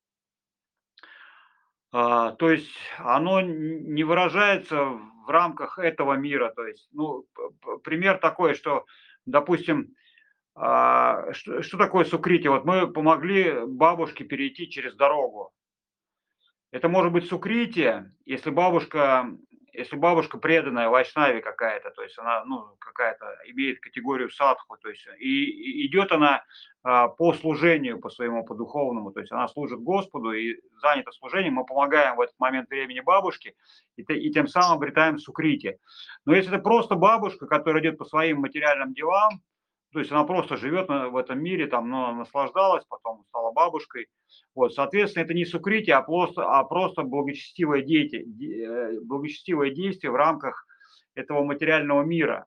То есть оно не выражается в рамках этого мира. То есть, ну, пример такой, что, допустим, А, что, что такое сукрити? Вот мы помогли бабушке перейти через дорогу. Это может быть сукрити, если бабушка если бабушка преданная вайшнаве какая-то, то есть она, ну, какая-то имеет категорию садху, то есть и, и идет она а, по служению, по своему, по духовному, то есть она служит Господу и занята служением, мы помогаем в этот момент времени бабушке и, те- и тем самым обретаем сукрити. Но если это просто бабушка, которая идет по своим материальным делам, то есть она просто живет на- в этом мире, там, но наслаждалась, потом стала бабушкой, вот, соответственно, это не сукрити, а просто, а просто благочестивое, деятель, де- э, благочестивое действие в рамках этого материального мира.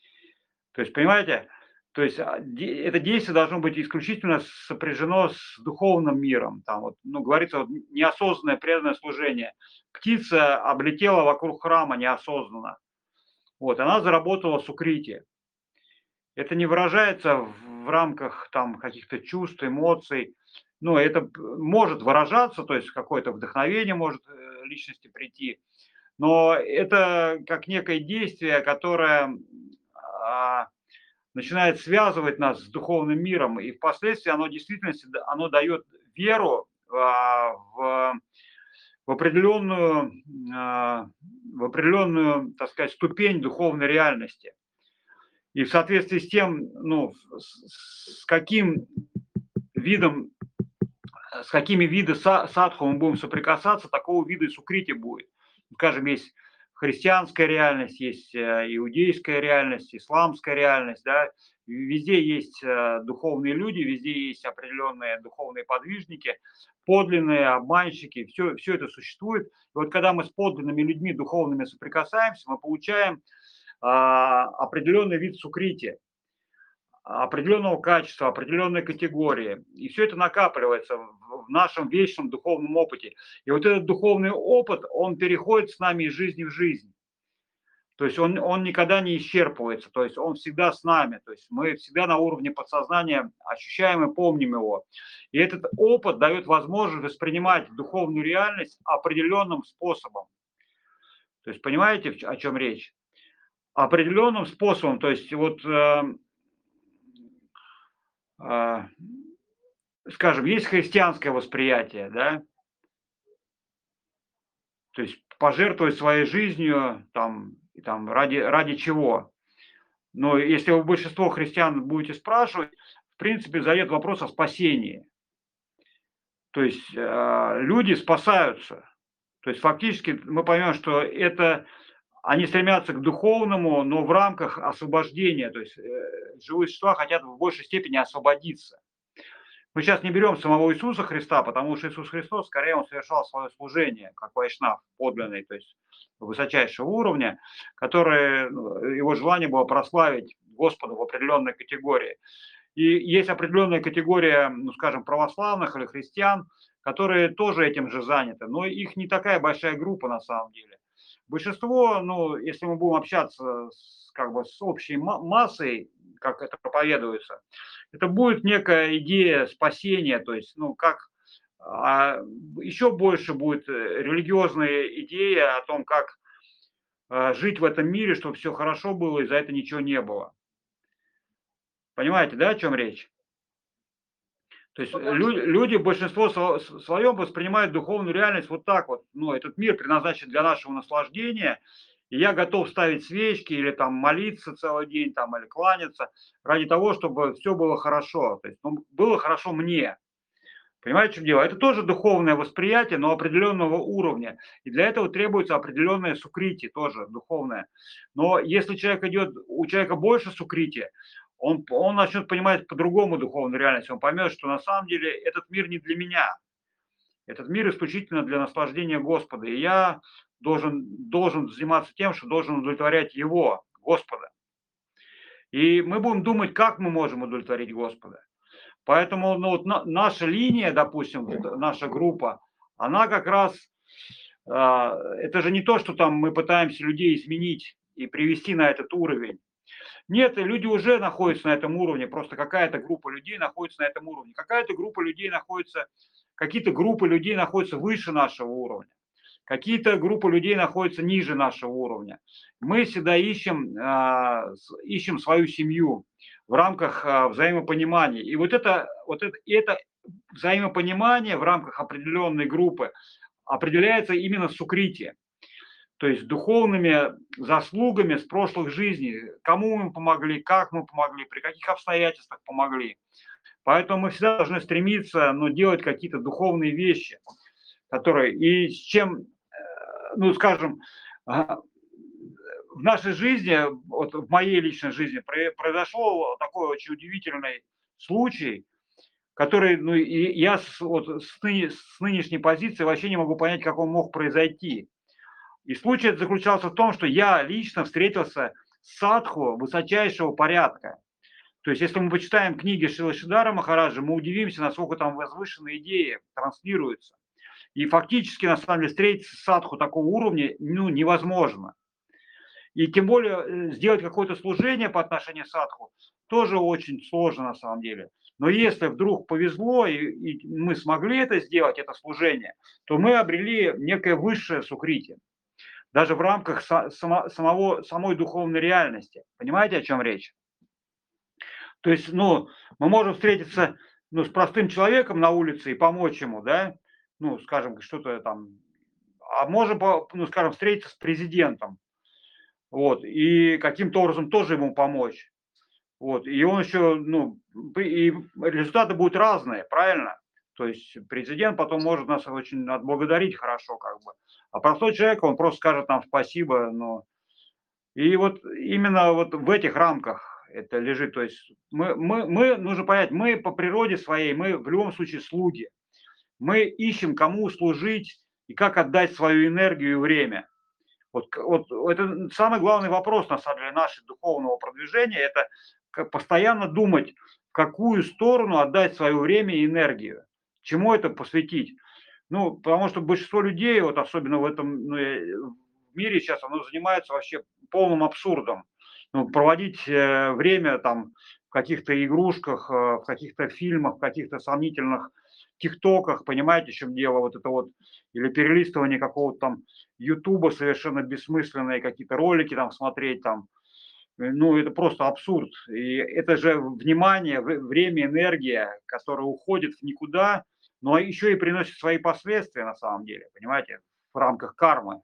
То есть, понимаете, то есть а, де- это действие должно быть исключительно сопряжено с духовным миром. Там вот, ну, говорится, вот, неосознанное преданное служение. Птица облетела вокруг храма неосознанно. Вот, она заработала сукрити. Это не выражается в в рамках там каких-то чувств, эмоций. Ну, это п может выражаться, то есть какое-то вдохновение может, э, личности прийти, но это как некое действие, которое, а, начинает связывать нас с духовным миром, и впоследствии оно в действительности д оно даёт веру, а, в в определенную, а, в определенную, так сказать, ступень духовной реальности. И в соответствии с тем, ну, с, с каким видом, с какими виды са- садху мы будем соприкасаться, такого вида и сукрити будет. Скажем, есть христианская реальность, есть э, иудейская реальность, исламская реальность, да, везде есть э, духовные люди, везде есть определенные духовные подвижники, подлинные обманщики, все, все это существует. И вот когда мы с подлинными людьми духовными соприкасаемся, мы получаем а, определенный вид сукрити, определенного качества, определенной категории. И все это накапливается в в нашем вечном духовном опыте. И вот этот духовный опыт, он переходит с нами из жизни в жизнь. То есть он, он никогда не исчерпывается, то есть он всегда с нами, то есть мы всегда на уровне подсознания ощущаем и помним его. И этот опыт дает возможность воспринимать духовную реальность определенным способом. То есть понимаете, о чем речь? Определенным способом, то есть вот э, э, скажем, есть христианское восприятие, да, то есть пожертвовать своей жизнью там, и там ради, ради чего. Но если вы большинство христиан будете спрашивать, в принципе, задает вопрос о спасении. То есть э, люди спасаются. То есть фактически мы поймем, что это они стремятся к духовному, но в рамках освобождения. То есть э, живые существа хотят в большей степени освободиться. Мы сейчас не берем самого Иисуса Христа, потому что Иисус Христос, скорее, он совершал свое служение, как вайшнав подлинный, то есть высочайшего уровня, который, ну, его желание было прославить Господа в определенной категории. И есть определенная категория, ну, скажем, православных или христиан, которые тоже этим же заняты, но их не такая большая группа на самом деле. Большинство, ну, если мы будем общаться с, как бы, с общей массой, как это проповедуется, это будет некая идея спасения, то есть, ну, как а, еще больше будет э, религиозная идея о том, как а, жить в этом мире, чтобы все хорошо было и за это ничего не было. Понимаете, да, о чем речь? То есть лю- люди, большинство сво- своем воспринимают духовную реальность вот так вот. Ну, этот мир предназначен для нашего наслаждения, и я готов ставить свечки или там молиться целый день, там, или кланяться ради того, чтобы все было хорошо. То есть, ну, было хорошо мне. Понимаете, в чем дело? Это тоже духовное восприятие, но определенного уровня. И для этого требуется определенное сукрити, тоже духовное. Но если человек идет, у человека больше сукрити, он, он начнет понимать по-другому духовную реальность. Он поймет, что на самом деле этот мир не для меня. Этот мир исключительно для наслаждения Господа. И я должен, должен заниматься тем, что должен удовлетворять Его, Господа. И мы будем думать, как мы можем удовлетворить Господа. Поэтому, ну, вот на, наша линия, допустим, наша группа, она как раз, э, это же не то, что там мы пытаемся людей изменить и привести на этот уровень. Нет, люди уже находятся на этом уровне, просто какая-то группа людей находится на этом уровне. Какая-то группа людей находится, какие-то группы людей находятся выше нашего уровня. Какие-то группы людей находятся ниже нашего уровня. Мы всегда ищем, э, ищем свою семью в рамках э, взаимопонимания. И вот это, вот это, это взаимопонимание в рамках определенной группы определяется именно сукрити. то есть духовными заслугами с прошлых жизней, кому мы помогли, как мы помогли, при каких обстоятельствах помогли. Поэтому мы всегда должны стремиться, ну, делать какие-то духовные вещи, которые, и с чем, э, ну, скажем, а, в нашей жизни, вот в моей личной жизни произошел такой очень удивительный случай, который, ну, и я с, вот, с, ны, с нынешней позиции вообще не могу понять, как он мог произойти. И случай этот заключался в том, что я лично встретился с садху высочайшего порядка. То есть, если мы почитаем книги Шрилы Шридхара Махараджа, мы удивимся, насколько там возвышенные идеи транслируются. И фактически, на самом деле, встретиться с садху такого уровня, ну, невозможно. И тем более сделать какое-то служение по отношению к садху тоже очень сложно на самом деле. Но если вдруг повезло, и, и мы смогли это сделать, это служение, то мы обрели некое высшее сукрити. Даже в рамках само, самого, самой духовной реальности. Понимаете, о чем речь? То есть, ну, мы можем встретиться, ну, с простым человеком на улице и помочь ему, да, ну, скажем, что-то там, а можем, ну, скажем, встретиться с президентом, вот, и каким-то образом тоже ему помочь. Вот, и он еще, ну, и результаты будут разные, правильно? То есть президент потом может нас очень отблагодарить хорошо, как бы. А простой человек, он просто скажет нам спасибо, но... И вот именно вот в этих рамках это лежит. То есть мы, мы, мы, нужно понять, мы по природе своей, мы в любом случае слуги. Мы ищем, кому служить и как отдать свою энергию и время. Вот, вот это самый главный вопрос, на самом деле, нашего духовного продвижения, это постоянно думать, в какую сторону отдать свое время и энергию, чему это посвятить. Ну, потому что большинство людей, вот особенно в этом, ну, в мире сейчас, оно занимается вообще полным абсурдом. Ну, проводить э, время там в каких-то игрушках, э, в каких-то фильмах, в каких-то сомнительных тиктоках, понимаете, в чем дело, вот это вот, или перелистывание какого-то там ютуба совершенно бессмысленные какие-то ролики там смотреть там, ну, это просто абсурд. И это же внимание, время, энергия, которая уходит в никуда, но еще и приносит свои последствия на самом деле, понимаете, в рамках кармы.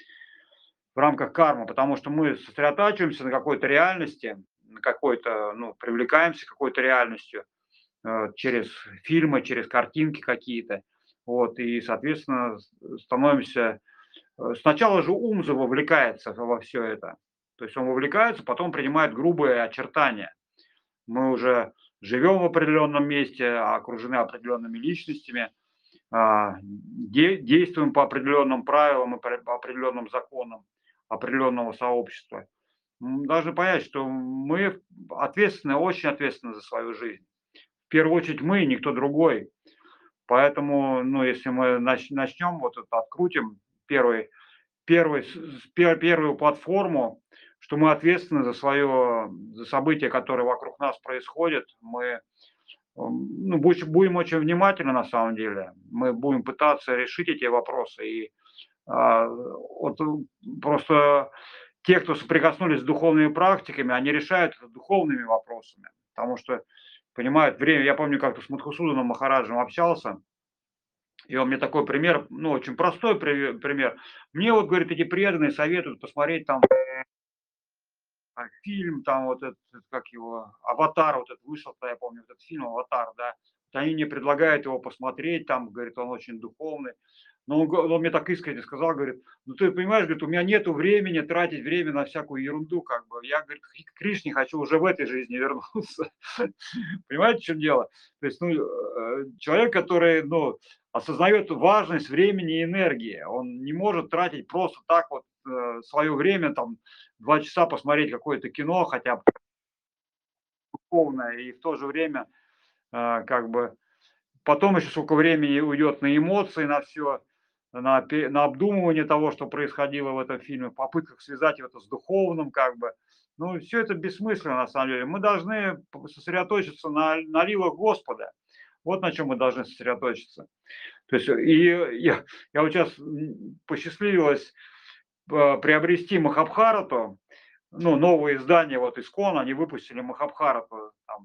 В рамках кармы, потому что мы сосредотачиваемся на какой-то реальности, на какой-то, ну, привлекаемся какой-то реальностью э, через фильмы, через картинки какие-то, вот, и, соответственно, становимся... Сначала же ум вовлекается во все это, то есть он вовлекается, потом принимает грубые очертания. Мы уже живем в определенном месте, окружены определенными личностями, действуем по определенным правилам и по определенным законам определенного сообщества. Мы должны понять, что мы ответственны, очень ответственны за свою жизнь. В первую очередь мы, никто другой. Поэтому, ну, если мы начнем, вот это открутим первый, первый, первую платформу, что мы ответственны за свое, за события, которые вокруг нас происходят, мы, ну, будем очень внимательны на самом деле. Мы будем пытаться решить эти вопросы. И а, вот просто те, кто соприкоснулись с духовными практиками, они решают это духовными вопросами. Потому что, понимают, время... Я помню, как-то с Мадхусуданом Махараджем общался, и он мне такой пример, ну, очень простой пример. Мне вот, говорит, эти преданные советуют посмотреть там фильм, там вот этот, как его, «Аватар», вот этот вышел, я помню, этот фильм «Аватар», да. Вот они мне предлагают его посмотреть, там, говорит, он очень духовный. Но он, он мне так искренне сказал, говорит, ну ты понимаешь, говорит, у меня нету времени тратить время на всякую ерунду, как бы. Я, говорит, к Кришне хочу уже в этой жизни вернуться. Понимаете, в чем дело? То есть, ну, человек, который, ну, осознает важность времени и энергии, он не может тратить просто так вот свое время, там, два часа посмотреть какое-то кино, хотя бы духовное, и в то же время, как бы, потом еще сколько времени уйдет на эмоции, на все, на, на обдумывание того, что происходило в этом фильме, в попытках связать это с духовным, как бы. Ну, все это бессмысленно, на самом деле. Мы должны сосредоточиться на, на лилах Господа. Вот на чем мы должны сосредоточиться. То есть, и я, я вот сейчас посчастливилось приобрести Махабхарату, ну, новое издание, вот Искон, они выпустили Махабхарату, там,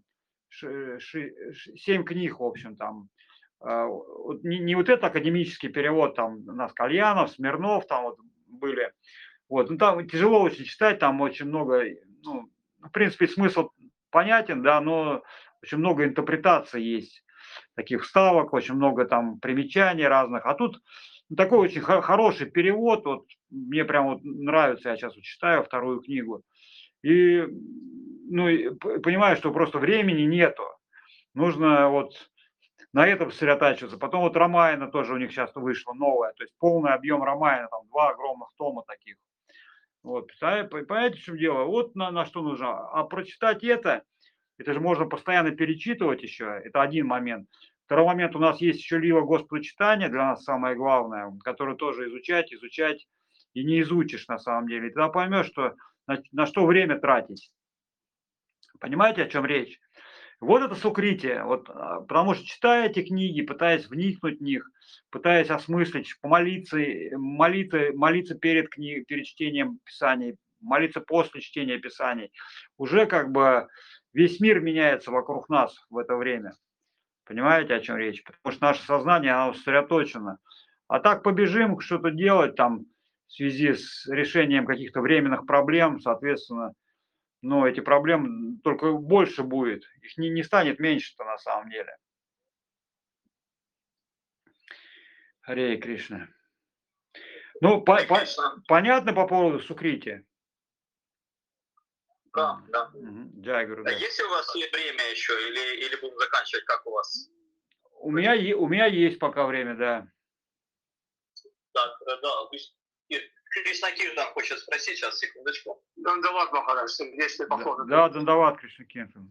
семь книг, в общем, там, не, не вот этот академический перевод, там, у нас Кальянов, Смирнов, там, вот, были. Вот, ну там тяжело очень читать, там очень много, ну, в принципе, смысл понятен, да, но очень много интерпретаций есть, таких вставок, очень много там примечаний разных. А тут ну, такой очень хо- хороший перевод, вот мне прям вот нравится, я сейчас вот читаю вторую книгу, и, ну, и п- понимаю, что просто времени нету, нужно вот на этом сосредотачиваться. Потом вот Рамаяна тоже у них сейчас вышло новое, то есть полный объем Рамаяна, там два огромных тома таких. Вот, понимаете, понимаете, в чем дело? Вот на, на что нужно. А прочитать это, это же можно постоянно перечитывать еще, это один момент. Второй момент, у нас есть еще Лила Господу читания, для нас самое главное, которое тоже изучать, изучать, и не изучишь на самом деле. И тогда поймешь, что на, на что время тратить. Понимаете, о чем речь? Вот это сукритие, вот, а, потому что читая эти книги, пытаясь вникнуть в них, пытаясь осмыслить, помолиться, э, молиться, молиться перед, кни, перед чтением Писаний, молиться после чтения Писаний, уже как бы весь мир меняется вокруг нас в это время. Понимаете, о чем речь? Потому что наше сознание, оно сосредоточено. А так побежим что-то делать там в связи с решением каких-то временных проблем, соответственно, но эти проблемы только больше будет. Их не, не станет меньше-то на самом деле. Харе Кришна. Ну, по- Харе по- Кришна. понятно по поводу Сукрити? Да, да. Мгм. Джай, говорю, А да. есть у вас время еще или, или будем заканчивать, как у вас? У меня, е- у меня есть пока время, да. Так, да, да. Кир- Кришна Кирдан хочет спросить, сейчас, секундочку. Дандават Махарадж, если Да, походу. да, Дандават Кришна Кенсен.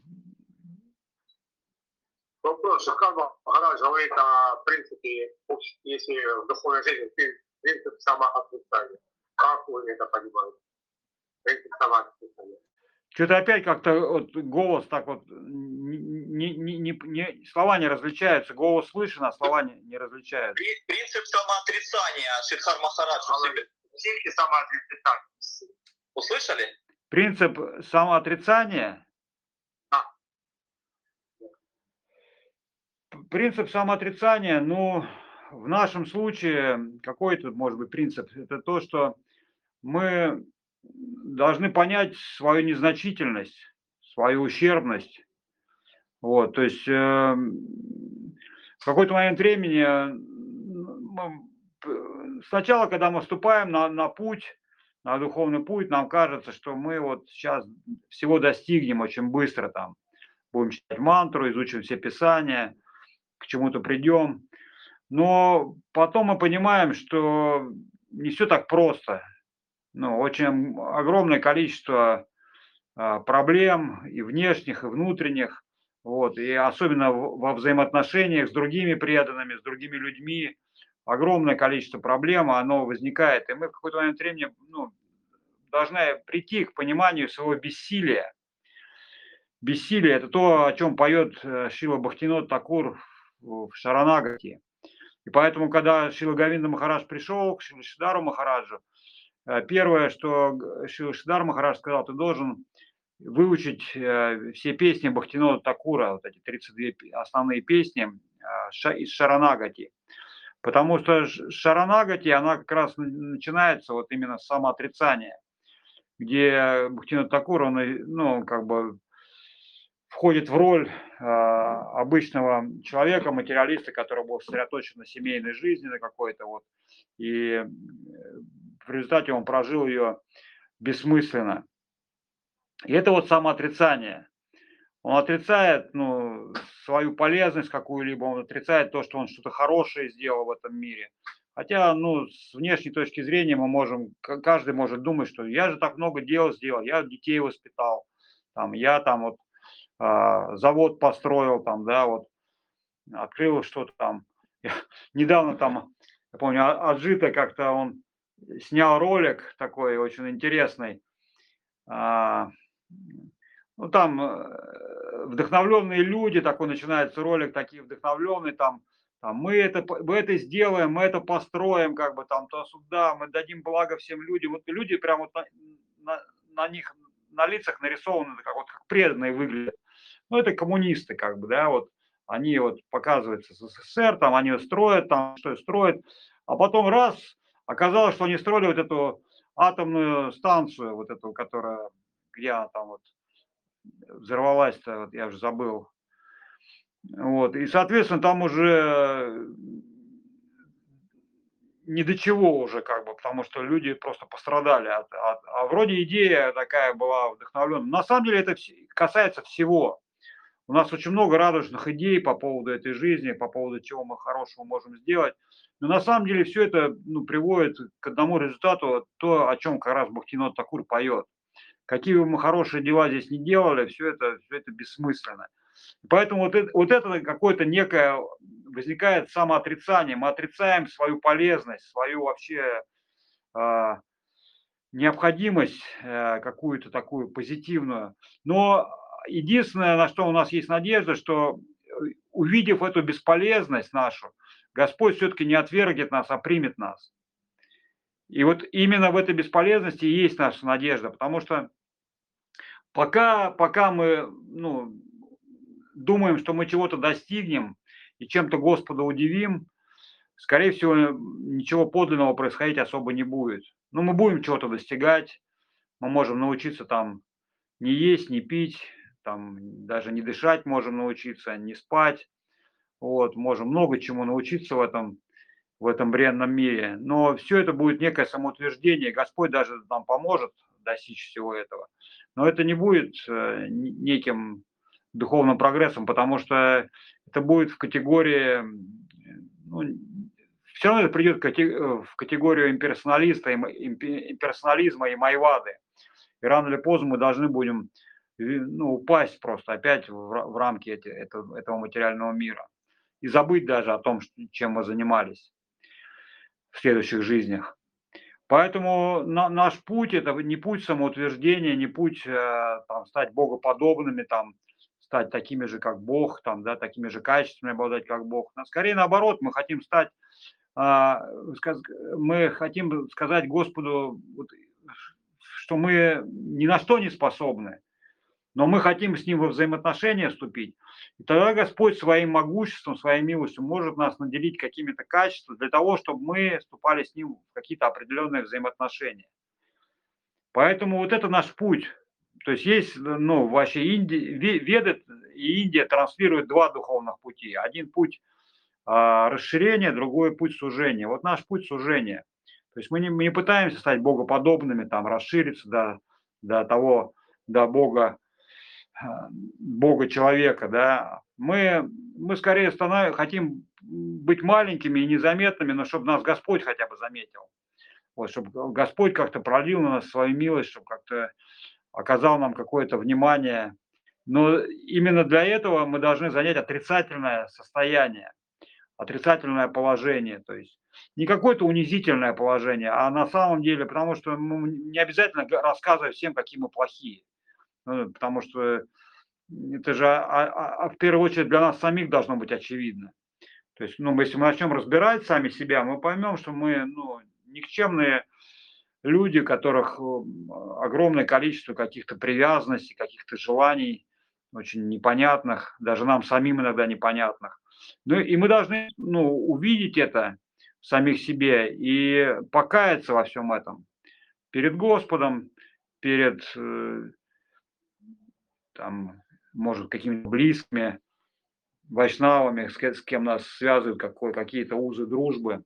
Вопрос, Шахар Махарадж говорит о принципе, общ- если в духовной жизни, при- принцип самоотрицания. Как вы это понимаете? Принцип самоотрицания. Что-то опять как-то вот голос так вот, не, не, не, не- слова не различаются, голос слышен, а слова не, не различаются. При- Принцип самоотрицания Шидхар Махарадж у себя. Принцип самоотрицания. Услышали? Принцип самоотрицания. Да. Принцип самоотрицания, ну, в нашем случае, какой тут может быть принцип? Это то, что мы должны понять свою незначительность, свою ущербность. Вот, то есть э, в какой-то момент времени э, мы, п- сначала, когда мы вступаем на, на путь, на духовный путь, нам кажется, что мы вот сейчас всего достигнем очень быстро, там, будем читать мантру, изучим все писания, к чему-то придем. Но потом мы понимаем, что не все так просто. Ну, очень огромное количество а, проблем и внешних, и внутренних. Вот, и особенно в- во взаимоотношениях с другими преданными, с другими людьми. Огромное количество проблем, оно возникает. И мы в какой-то момент времени ну, должны прийти к пониманию своего бессилия. Бессилие – это то, о чем поет э, Шрила Бхактинот Такур в в Шаранагати. И поэтому, когда Шрила Говинда Махарадж пришел к Шрила Шидару Махараджу, э, первое, что г- Шрила Шидар Махарадж сказал, ты должен выучить э, все песни Бхактинода Такура, вот эти тридцать две пе- основные песни э, ша- из Шаранагати. Потому что Ш- Шаранагати, она как раз н- начинается вот именно с самоотрицания, где Бхактинод Такур, он, и, ну, как бы входит в роль э, обычного человека, материалиста, который был сосредоточен на семейной жизни, на какой-то вот, и э, в результате он прожил ее бессмысленно. И это вот самоотрицание. Он отрицает ну, свою полезность какую-либо, он отрицает то, что он что-то хорошее сделал в этом мире. Хотя, ну, с внешней точки зрения мы можем, к- каждый может думать, что я же так много дел сделал, я детей воспитал, там, я там вот а, завод построил, там, да, вот, открыл что-то там. Я недавно там, я помню, А- Аджита как-то он снял ролик такой очень интересный. А, ну, там э, вдохновленные люди, такой начинается ролик, такие вдохновленные, там, там мы, это, п- мы это сделаем, мы это построим, как бы там то сюда, мы дадим благо всем людям. Вот люди прям вот на, на, на них, на лицах нарисованы, как, вот, как преданные выглядят. Ну, это коммунисты, как бы, да, вот они вот показываются с СССР, там они строят, там что строят, а потом раз, Оказалось, что они строили вот эту атомную станцию, вот эту, которая, где она там вот взорвалась-то, вот я уже забыл. Вот, и, соответственно, там уже ни до чего уже как бы, потому что люди просто пострадали от, от- а вроде идея такая была вдохновленная. На самом деле это вс- касается всего. У нас очень много радужных идей по поводу этой жизни, по поводу чего мы хорошего можем сделать. Но на самом деле все это, ну, приводит к одному результату, то, о чем как раз Бахтинот Такур поет. Какие бы мы хорошие дела здесь не делали, все это, все это бессмысленно. Поэтому вот это, вот это какое-то некое возникает самоотрицание. Мы отрицаем свою полезность, свою вообще а, необходимость э, какую-то такую позитивную. Но единственное, на что у нас есть надежда, что э, увидев эту бесполезность нашу, Господь все-таки не отвергнет нас, а примет нас. И вот именно в этой бесполезности и есть наша надежда, потому что пока, пока мы, ну, думаем, что мы чего-то достигнем и чем-то Господа удивим, скорее всего, ничего подлинного происходить особо не будет. Но мы будем чего-то достигать, мы можем научиться там не есть, не пить, там даже не дышать можем научиться, не спать. Вот, можем много чему научиться в этом, в этом бренном мире. Но все это будет некое самоутверждение. Господь даже нам поможет достичь всего этого. Но это не будет э, неким духовным прогрессом, потому что это будет в категории, ну, все равно это придет в категорию имперсоналиста, имперсонализма и майвады. И рано или поздно мы должны будем, ну, упасть просто опять в, в рамки эти, этого, этого материального мира. И забыть даже о том, чем мы занимались в следующих жизнях. Поэтому на, наш путь это не путь самоутверждения, не путь э, там, стать богоподобными, там, стать такими же, как Бог, там, да, такими же качествами обладать, как Бог. Но скорее наоборот, мы хотим стать, э, сказ, мы хотим сказать Господу, вот, что мы ни на что не способны, но мы хотим с Ним во взаимоотношения вступить. И тогда Господь своим могуществом, своей милостью может нас наделить какими-то качествами для того, чтобы мы вступали с Ним в какие-то определенные взаимоотношения. Поэтому вот это наш путь. То есть есть, ну, вообще Индия, Веды и Индия транслируют два духовных пути. Один путь а, расширения, другой путь сужения. Вот наш путь сужения. То есть мы не, мы не пытаемся стать богоподобными, там, расшириться до, до того, до Бога, Бога человека, да. Мы, мы скорее станов... хотим быть маленькими и незаметными, но чтобы нас Господь хотя бы заметил. Вот, чтобы Господь как-то пролил на нас свою милость, чтобы как-то оказал нам какое-то внимание. Но именно для этого мы должны занять отрицательное состояние, отрицательное положение. То есть не какое-то унизительное положение, а на самом деле, потому что ну, не обязательно рассказывать всем, какие мы плохие. Ну, потому что это же, а, а, а в первую очередь, для нас самих должно быть очевидно. То есть, ну, если мы начнем разбирать сами себя, мы поймем, что мы, ну, никчемные люди, у которых огромное количество каких-то привязанностей, каких-то желаний, очень непонятных, даже нам самим иногда непонятных. Ну, и мы должны, ну, увидеть это в самих себе и покаяться во всем этом перед Господом, перед, э, там, может, какими-то близкими, вайшнавами, с, с кем нас связывают какой, какие-то узы дружбы.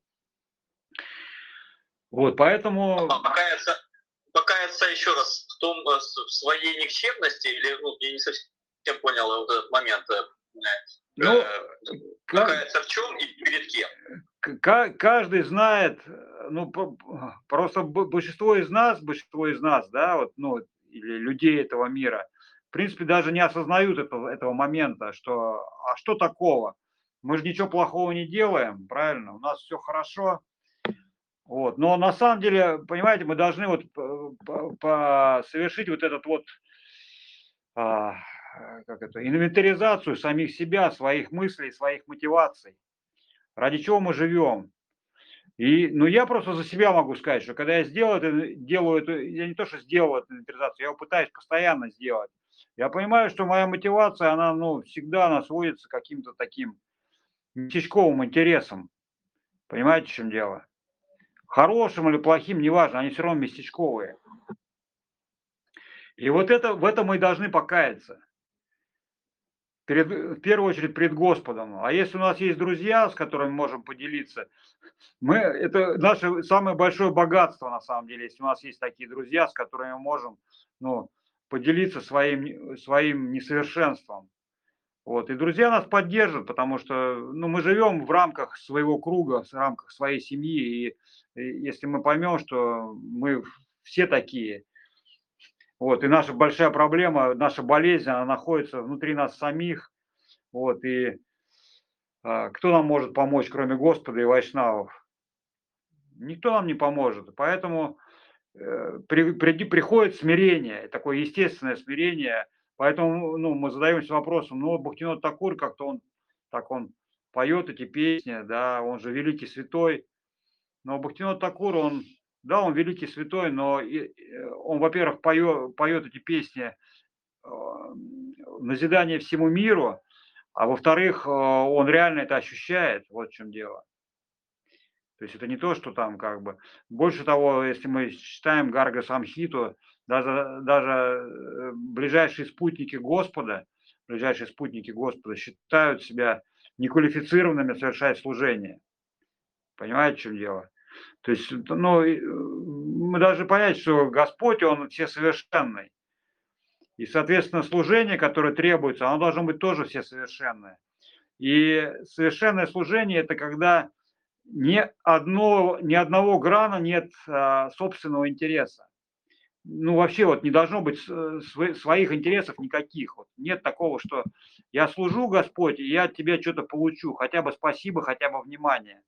Вот, поэтому... Покаяться, покаяться еще раз в том, в своей никчемности, или, ну, я не совсем понял вот этот момент, ну, покаяться в чем и перед кем? Каждый знает, ну, просто большинство из нас, большинство из нас, да, вот, ну, или людей этого мира, в принципе, даже не осознают этого, этого момента, что, а что такого? Мы же ничего плохого не делаем, правильно? У нас все хорошо. Вот. Но на самом деле, понимаете, мы должны вот по, по совершить вот этот вот, а, как это, инвентаризацию самих себя, своих мыслей, своих мотиваций. Ради чего мы живем? И, ну, я просто за себя могу сказать, что когда я сделал это, делаю это, я не то, что сделал эту инвентаризацию, я его пытаюсь постоянно сделать. Я понимаю, что моя мотивация, она, ну, всегда она сводится к каким-то таким местечковым интересам. Понимаете, в чем дело? хорошим или плохим, неважно, они все равно местечковые. И вот это, в этом мы и должны покаяться. Перед, в первую очередь перед Господом. А если у нас есть друзья, с которыми можем поделиться, мы, это наше самое большое богатство на самом деле, если у нас есть такие друзья, с которыми мы можем, ну, поделиться своим, своим несовершенством. Вот. И друзья нас поддержат, потому что, ну, мы живем в рамках своего круга, в рамках своей семьи. И, и если мы поймем, что мы все такие, вот, и наша большая проблема, наша болезнь, она находится внутри нас самих, вот, и а, кто нам может помочь, кроме Господа и вайшнавов? Никто нам не поможет. Поэтому э, при, приди- приходит смирение, такое естественное смирение. Поэтому, ну, мы задаемся вопросом, ну, Бхактивинод Такур, как-то он, так он поет эти песни, да, он же великий святой. Но Бхактивинод Такур, он, да, он великий святой, но и, э, он, во-первых, поет, поет эти песни э, в назидание всему миру, а во-вторых, э, он реально это ощущает, вот в чем дело. То есть это не то, что там как бы. Больше того, если мы читаем Гарга Самхиту, даже, даже э, ближайшие спутники Господа, ближайшие спутники Господа считают себя неквалифицированными совершать служение. Понимаете, в чем дело? То есть, ну, и, э, мы должны понять, что Господь, Он всесовершенный. И, соответственно, служение, которое требуется, оно должно быть тоже всесовершенное. И совершенное служение – это когда ни, одно, ни одного грана нет а, собственного интереса. Ну, вообще вот не должно быть с- сво- своих интересов никаких. Вот нет такого, что я служу, Господь, и я от тебя что-то получу. Хотя бы спасибо, хотя бы внимание.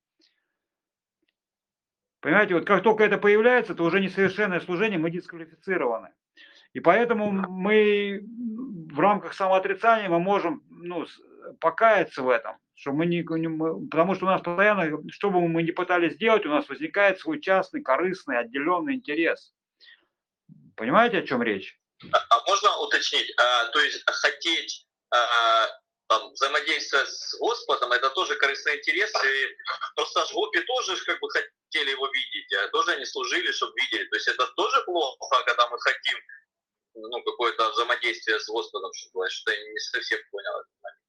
Понимаете, вот как только это появляется, то уже несовершенное служение, мы дисквалифицированы. И поэтому мы в рамках самоотрицания мы можем, ну, с- покаяться в этом, что мы не, не- мы- потому что у нас постоянно, что бы мы ни пытались сделать, у нас возникает свой частный, корыстный, отделенный интерес. Понимаете, о чем речь? А а можно уточнить? А, то есть хотеть а, там, взаимодействовать с Господом, это тоже корыстный интерес. И просто ж гопи тоже ж как бы хотели его видеть, а тоже они служили, чтобы видели. То есть это тоже плохо, когда мы хотим ну, какое-то взаимодействие с Господом, чтобы что я не совсем понял.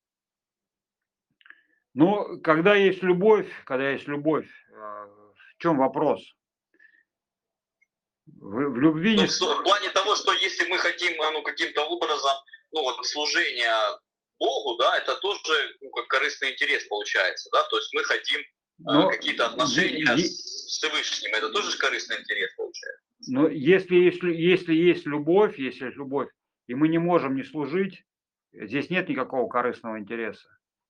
Ну, когда есть любовь, когда есть любовь, э, в чем вопрос? В, в любви Ну, не... в, с- в плане того, что если мы хотим а, ну, каким-то образом ну, вот, служения Богу, да, это тоже ну, как корыстный интерес получается, да, то есть мы хотим а, Но, какие-то отношения е- е- с Всевышним, это тоже ж корыстный интерес получается. но если, если, если есть любовь, если есть любовь, и мы не можем не служить, здесь нет никакого корыстного интереса.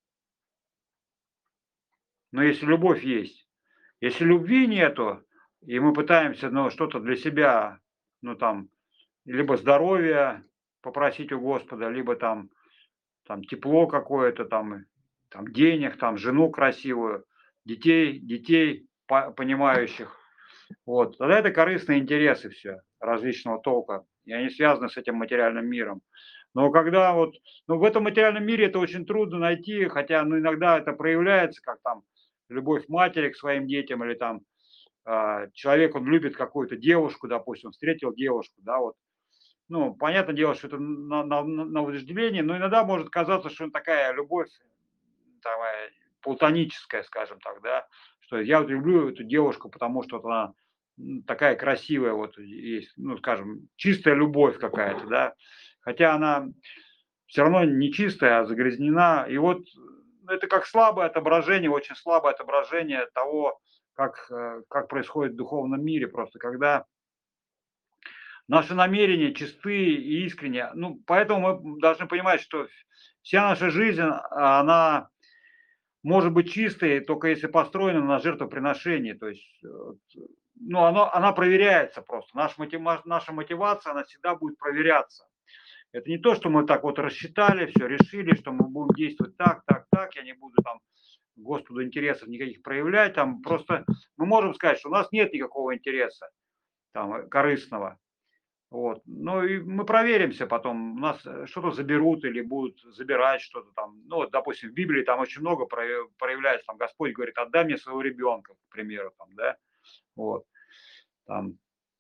Но если любовь есть, если любви нету, и мы пытаемся, ну, что-то для себя, ну, там, либо здоровье попросить у Господа, либо там, там тепло какое-то, там, там денег, там жену красивую, детей, детей по- понимающих, вот, тогда это корыстные интересы все различного толка, и они связаны с этим материальным миром. Но когда вот, ну, в этом материальном мире это очень трудно найти, хотя, ну, иногда это проявляется, как там любовь матери к своим детям или там а, человек, он любит какую-то девушку, допустим, встретил девушку, да, вот, ну, понятное дело, что это на, на, на вожделение, но иногда может казаться, что это такая любовь, такая платоническая, скажем так, да, что я вот люблю эту девушку, потому что вот она м, такая красивая, вот есть, ну, скажем, чистая любовь какая-то, да, хотя она все равно не чистая, а загрязнена, и вот это как слабое отображение, очень слабое отображение того, как, э, как происходит в духовном мире, просто когда наши намерения чисты и искренние. Ну, поэтому мы должны понимать, что вся наша жизнь, а, она может быть чистой, только если построена на жертвоприношении. То есть, э, вот, ну, оно, она проверяется просто. Наша, мотива, наша мотивация, она всегда будет проверяться. Это не то, что мы так вот рассчитали, все, решили, что мы будем действовать так, так, так, я не буду там Господу интересов никаких проявлять. Там просто мы можем сказать, что у нас нет никакого интереса там, корыстного. Вот. Ну и мы проверимся потом, у нас э, что-то заберут или будут забирать что-то там. Ну вот, допустим, в Библии там очень много проявляется, там Господь говорит, отдай мне своего ребенка, к примеру, там, да. Вот. Там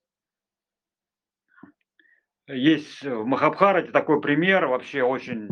есть в Махабхарате такой пример, вообще очень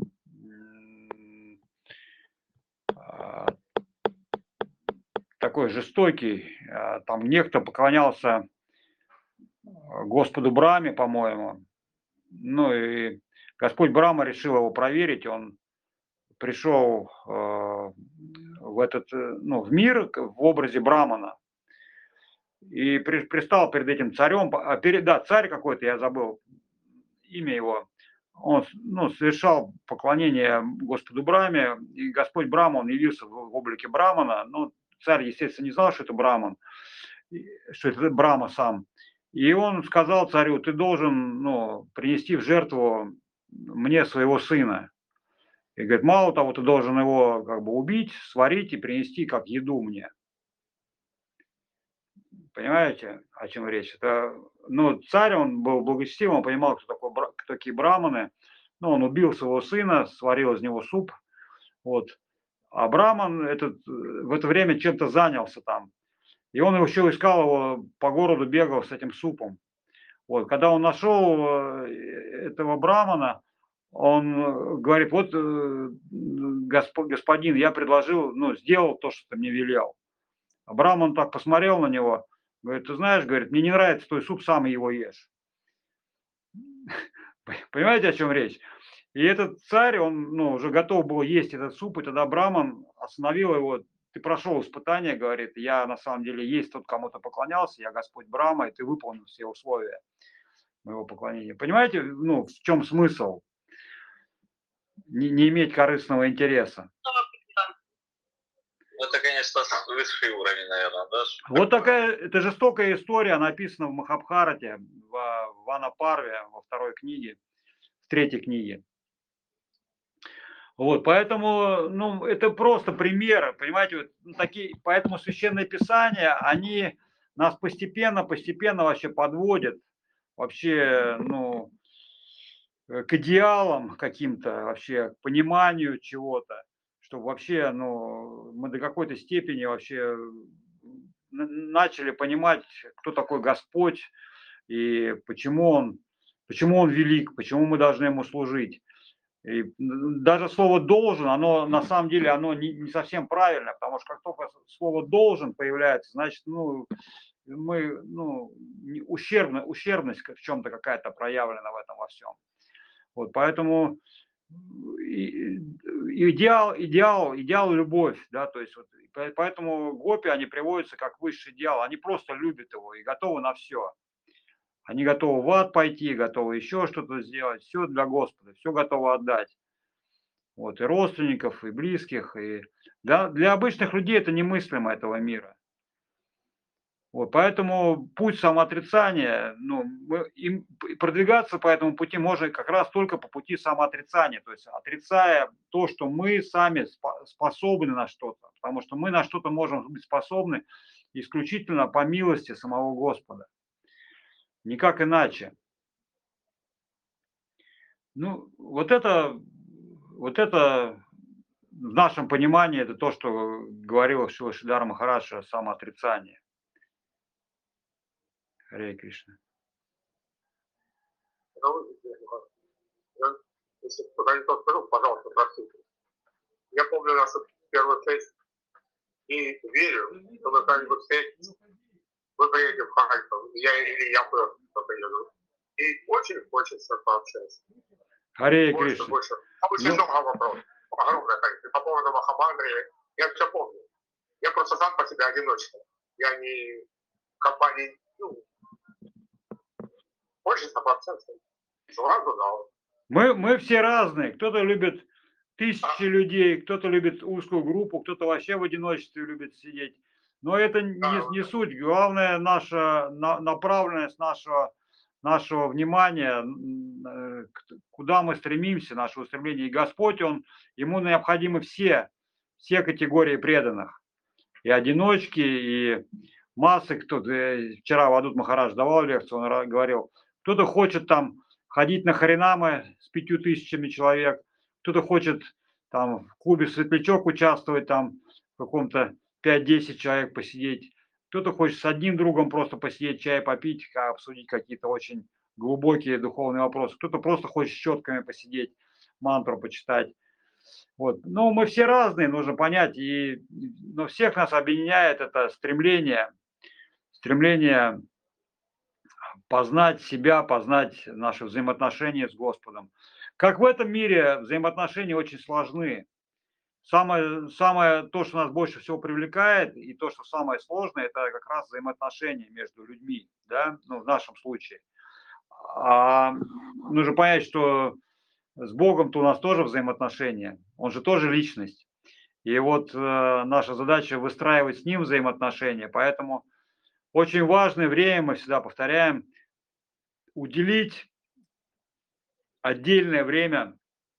такой жестокий. Там некто поклонялся Господу Браме, по-моему. Ну и Господь Брама решил его проверить. Он пришел э, в этот, ну, в мир в образе Брамана и при, пристал перед этим царем. Перед, да, царь какой-то, я забыл имя его. Он, ну, совершал поклонение Господу Браме, и Господь Брама, он явился в облике Брамана. Ну, царь, естественно, не знал, что это Браман, что это Брама сам. И он сказал царю: ты должен, ну, принести в жертву мне своего сына. И говорит, мало того, ты должен его как бы убить, сварить и принести как еду мне. Понимаете, о чем речь? Это, ну, царь, он был благочестивым, он понимал, кто, такой, кто такие браманы. Ну, он убил своего сына, сварил из него суп. Вот. А браман этот, в это время чем-то занялся там. И он еще искал его, по городу бегал с этим супом. Вот. Когда он нашел этого брамана, он говорит, вот, господин, я предложил, ну, сделал то, что ты мне велел. А Браман так посмотрел на него, говорит, ты знаешь, говорит, мне не нравится твой суп, сам его ешь. Понимаете, о чем речь? И этот царь, он, ну, уже готов был есть этот суп, и тогда Браман остановил его, ты прошел испытание, говорит, я на самом деле есть тот, кому ты поклонялся, я Господь Брама, и ты выполнил все условия моего поклонения. Понимаете, ну, в чем смысл? Не, не иметь корыстного интереса. Ну, это, конечно, высший уровень, наверное, да? Вот такая, это жестокая история, написана в Махабхарате, в Ванапарве, во второй книге, в третьей книге. Вот, поэтому, ну, это просто примеры, понимаете, вот такие, поэтому священные писания, они нас постепенно, постепенно вообще подводят, вообще, ну, к идеалам каким-то, вообще, к пониманию чего-то, чтобы вообще, ну, мы до какой-то степени вообще начали понимать, кто такой Господь и почему он, почему он велик, почему мы должны ему служить. И даже слово «должен», оно на самом деле оно не, не совсем правильно, потому что как только слово «должен» появляется, значит, ну, мы, ну, ущербно, ущербность в чем-то какая-то проявлена в этом во всем. Вот, поэтому идеал, идеал, идеал любовь, да, то есть вот, поэтому гопи, они приводятся как высший идеал, они просто любят его и готовы на все. Они готовы в ад пойти, готовы еще что-то сделать, все для Господа, все готовы отдать. Вот, и родственников, и близких, и для, для обычных людей это немыслимо этого мира. Вот, поэтому путь самоотрицания, ну, мы, им, продвигаться по этому пути можно как раз только по пути самоотрицания, то есть отрицая то, что мы сами способны на что-то, потому что мы на что-то можем быть способны исключительно по милости самого Господа, никак иначе. Ну, вот это, вот это в нашем понимании, это то, что говорил Шрила Шридхар Махарадж о самоотрицании. Харе Кришна. Если кто-то не то скажу, пожалуйста, простите. Я помню нашу первую часть и верю, что вы когда-нибудь встретитесь, вы приедете в Харьков, я или я просто приеду. И очень хочется пообщаться. Харе Больше, Кришна. больше. А вы еще много вопросов. Огромное количество. По поводу Махамандры, я все помню. Я просто сам по себе одиночка. Я не в компании, ну, хочется пообщаться. Сразу дал. Мы, мы все разные. Кто-то любит тысячи людей, кто-то любит узкую группу, кто-то вообще в одиночестве любит сидеть. Но это не, не суть. Главное наша на, направленность нашего, нашего внимания, куда мы стремимся, наше устремление. И Господь, Он, Ему необходимы все, все категории преданных. И одиночки, и массы. Кто-то, вчера Вадут Махарадж давал лекцию, он говорил, кто-то хочет там ходить на харинамы с пятью тысячами человек, кто-то хочет там в клубе «Светлячок» участвовать, там в каком-то пять-десять человек посидеть. кто-то хочет с одним другом просто посидеть, чай попить, ка- обсудить какие-то очень глубокие духовные вопросы. Кто-то просто хочет с четками посидеть, мантру почитать. Вот. Ну, мы все разные, нужно понять. И, но всех нас объединяет это стремление, стремление познать себя, познать наши взаимоотношения с Господом. Как в этом мире взаимоотношения очень сложны. Самое, самое то, что нас больше всего привлекает, и то, что самое сложное, это как раз взаимоотношения между людьми, да, ну, в нашем случае. А нужно понять, что с Богом-то у нас тоже взаимоотношения, он же тоже личность. И вот э, наша задача выстраивать с ним взаимоотношения, поэтому очень важное время, мы всегда повторяем, уделить отдельное время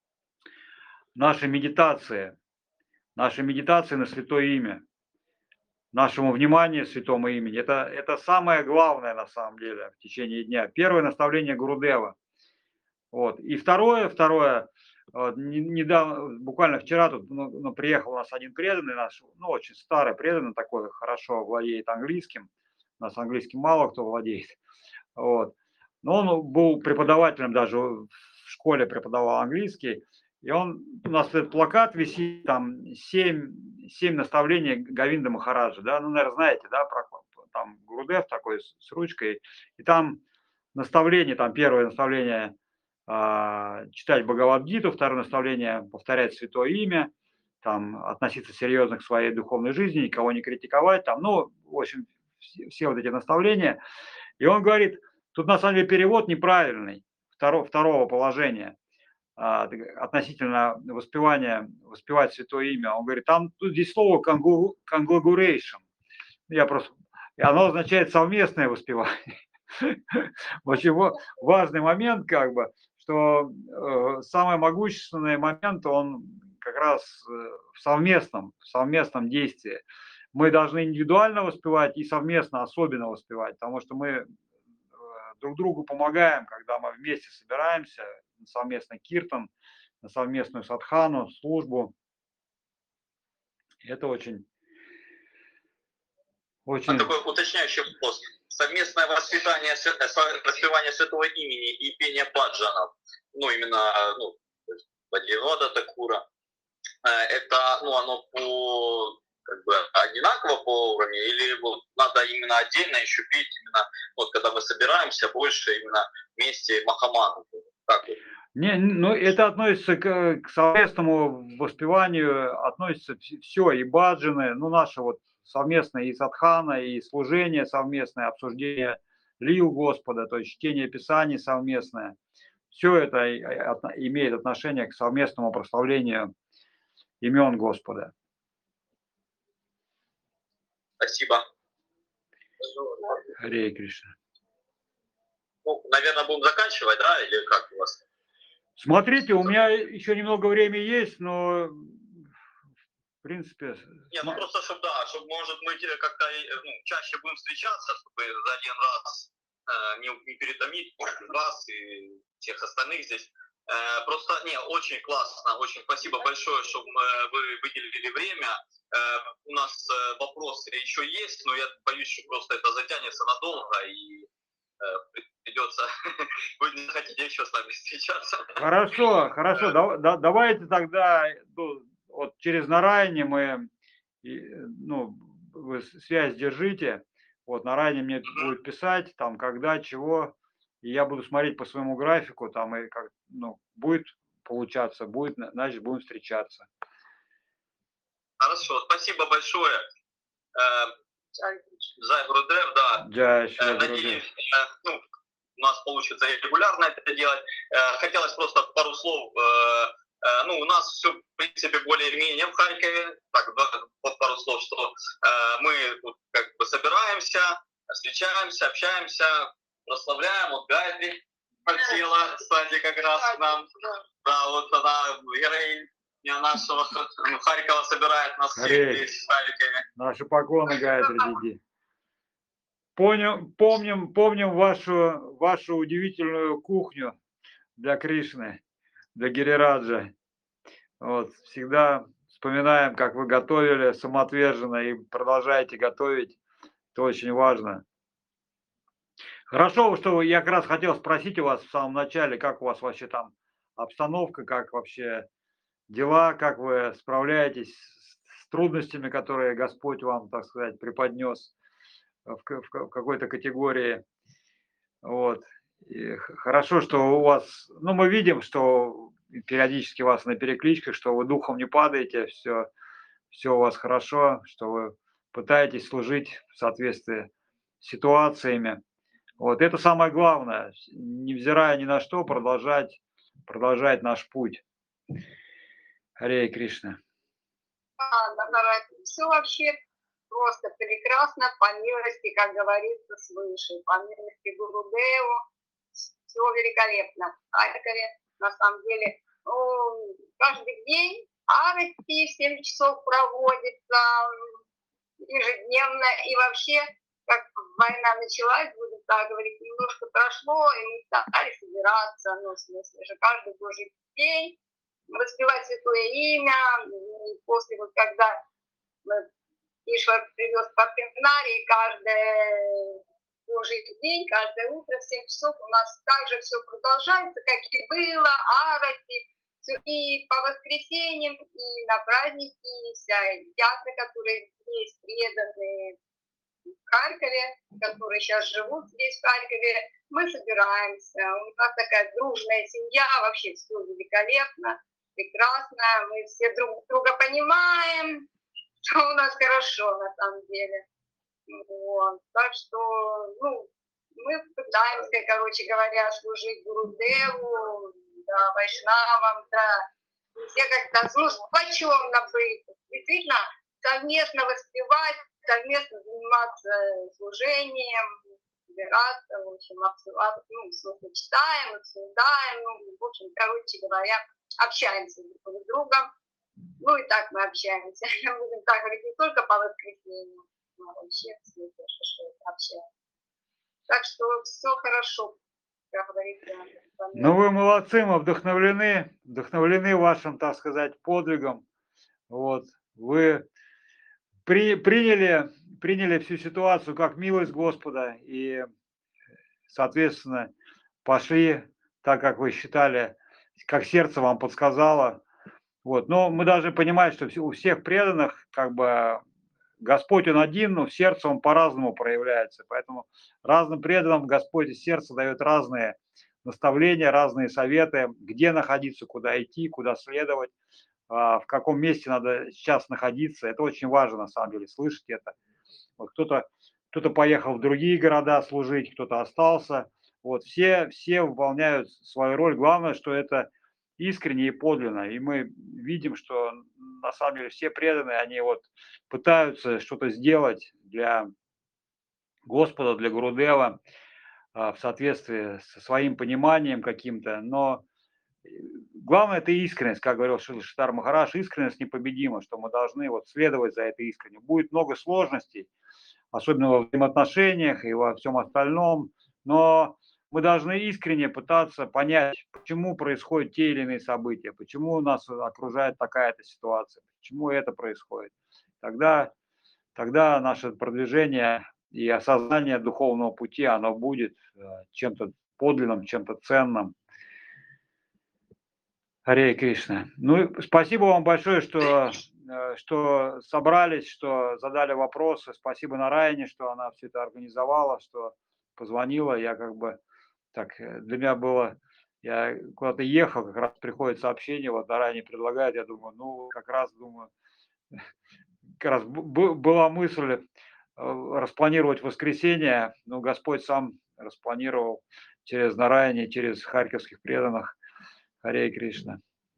нашей медитации, нашей медитации на Святое Имя, нашему вниманию святому имени. Это, это самое главное на самом деле в течение дня. Первое наставление Гурудева. Вот. И второе, второе, вот, не- недавно, буквально вчера тут ну, ну, приехал у нас один преданный наш, ну, очень старый преданный такой, хорошо владеет английским. У нас английским мало кто владеет. Вот. Но он был преподавателем даже в школе, преподавал английский. И он, у нас этот плакат висит, там семь, семь наставлений Говинда Махараджа, да, ну, наверное, знаете, да, про, там Гурудев такой с, с ручкой, и там наставление, там первое наставление а, читать Бхагавад-гиту, второе наставление повторять Святое Имя, там относиться серьезно к своей духовной жизни, никого не критиковать, там, ну, в общем, все, все вот эти наставления. И он говорит, тут на самом деле перевод неправильный, второго, второго положения а, относительно воспевания, воспевать Святое Имя. Он говорит, там тут здесь слово congloguration. Я просто, и оно означает совместное воспевание. Очень важный момент, как бы, что э, самый могущественный момент, он как раз э, в совместном, в совместном действии. Мы должны индивидуально воспевать и совместно особенно воспевать, потому что мы э, друг другу помогаем, когда мы вместе собираемся на совместный киртан, на совместную садхану, службу. Это очень, А очень... такой уточняющий вопрос. Совместное воспитание, свя- э, со- воспевание святого имени и пение баджанов, ну, именно, э, ну, то есть Бхагавада Такура, э, это, ну, оно по, как бы, одинаково по уровню, или вот надо именно отдельно еще петь, именно, вот, когда мы собираемся больше, именно вместе Махаману, так вот. Не, ну это относится к, к совместному воспеванию, относится все, и баджаны, ну наше вот совместное и садхана, и служение совместное, обсуждение лил Господа, то есть чтение Писаний совместное. Все это и- отно- имеет отношение к совместному прославлению имен Господа. Спасибо. Харе Кришна. Ну, наверное, будем заканчивать, да, или как у вас? Смотрите, у меня еще немного времени есть, но в принципе... Нет, ну сма- просто, чтобы, да, чтобы, может, мы те- как-то э, ну, чаще будем встречаться, чтобы за один раз э, не, не перетомить вас и всех остальных здесь. Э, просто, не, очень классно, очень спасибо большое, что мы- вы выделили время. Э, у нас э, вопросы еще есть, но я боюсь, что просто это затянется надолго и э, придется, вы не хотите еще с нами встречаться. Хорошо, хорошо. Да- да- давайте тогда ну, вот через Нарайни мы, и, ну, вы с- связь держите. Вот Нарайни мне будет писать, там, когда, чего, и я буду смотреть по своему графику, там, и как, ну, будет получаться, будет, значит, будем встречаться. Хорошо, спасибо большое. Э, Джай Гурудев, да. Джай Э, Шри Гурудев. Надеюсь, э, ну, у нас получится регулярно это делать. Э, Хотелось просто пару слов. э, э, Ну, у нас все, в принципе, более-менее в Харькове. Так, два- вот пару слов, что э, мы тут как бы собираемся, встречаемся, общаемся, прославляем. Вот Гайдри подсела, кстати, как раз к нам. Да, вот она, героинь нашего ну, Харькова, собирает нас всех Харе. здесь в Харькове. Наши поклоны, Гайатри Диди. Помним, помним, помним вашу, вашу удивительную кухню для Кришны, для Гирираджа. Вот, всегда вспоминаем, как вы готовили самоотверженно и продолжаете готовить. Это очень важно. Хорошо, что я как раз хотел спросить у вас в самом начале, как у вас вообще там обстановка, как вообще дела, как вы справляетесь с, с трудностями, которые Господь вам, так сказать, преподнес в, ка- в ка- в какой-то категории. Вот. И х- хорошо, что у вас, ну, мы видим, что периодически вас на перекличках, что вы духом не падаете, все, все у вас хорошо, что вы пытаетесь служить в соответствии с ситуациями. Вот это самое главное, невзирая ни на что, продолжать, продолжать наш путь. Харе Кришна. А, да, все вообще просто прекрасно, по милости, как говорится, свыше, по милости Гурудеву, все великолепно. В Харькове, на самом деле, ну, каждый день арати в семь часов проводится ежедневно, и вообще, как война началась, будем так говорить, немножко прошло, и мы стали собираться, ну, в смысле же, каждый божий день, воспевать святое имя, и после вот когда Ишвар привез парфюмерии, каждый божий день, каждое утро в семь часов у нас также все продолжается, как и было, арати, и по воскресеньям, и на праздники, и вся ясны, которые есть преданные в Харькове, которые сейчас живут здесь, в Харькове, мы собираемся. У нас такая дружная семья, вообще все великолепно, прекрасно, мы все друг друга понимаем, что у нас хорошо на самом деле. Вот. Так что, ну, мы пытаемся, короче говоря, служить Гурудеву, да, вайшнавам, да, все как-то, ну, сплоченно быть, действительно, совместно воспевать, совместно заниматься служением, собираться, в общем, обсуждать, ну, в смысле, читаем, обсуждаем, ну, в общем, короче говоря, общаемся друг с другом, ну, и так мы общаемся, будем так говорить, не только по воскресеньям, но вообще все тоже, что общаемся. Так что все хорошо, как говорится. Ну, вы молодцы, мы вдохновлены, вдохновлены вашим, так сказать, подвигом. Вот. Вы при, приняли, приняли всю ситуацию как милость Господа и, соответственно, пошли так, как вы считали, как сердце вам подсказало. Вот. Но мы должны понимать, что у всех преданных как бы Господь Он один, но в сердце Он по-разному проявляется. Поэтому разным преданным Господь из сердца дает разные наставления, разные советы, где находиться, куда идти, куда следовать, в каком месте надо сейчас находиться. Это очень важно, на самом деле, слышать это. Вот кто-то, кто-то поехал в другие города служить, кто-то остался. Вот все, все выполняют свою роль. Главное, что это искренне и подлинно. И мы видим, что на самом деле все преданные, они вот пытаются что-то сделать для Господа, для Гурудева, в соответствии со своим пониманием каким-то, но главное это искренность, как говорил Шрила Махарадж, искренность непобедима, что мы должны вот следовать за этой искренностью. Будет много сложностей, особенно во взаимоотношениях и во всем остальном, но мы должны искренне пытаться понять, почему происходят те или иные события, почему нас окружает такая-то ситуация, почему это происходит. Тогда, тогда наше продвижение и осознание духовного пути, оно будет чем-то подлинным, чем-то ценным. Харе Кришна. Ну, спасибо вам большое, что, что собрались, что задали вопросы. Спасибо Нараяне, что она все это организовала, что позвонила. Я как бы так, для меня было, я куда-то ехал, как раз приходит сообщение, вот Нараяне предлагает, я думаю, ну, как раз думаю, как раз была мысль распланировать воскресенье, но Господь сам распланировал через Нараяне, через харьковских преданных. Харе Кришна.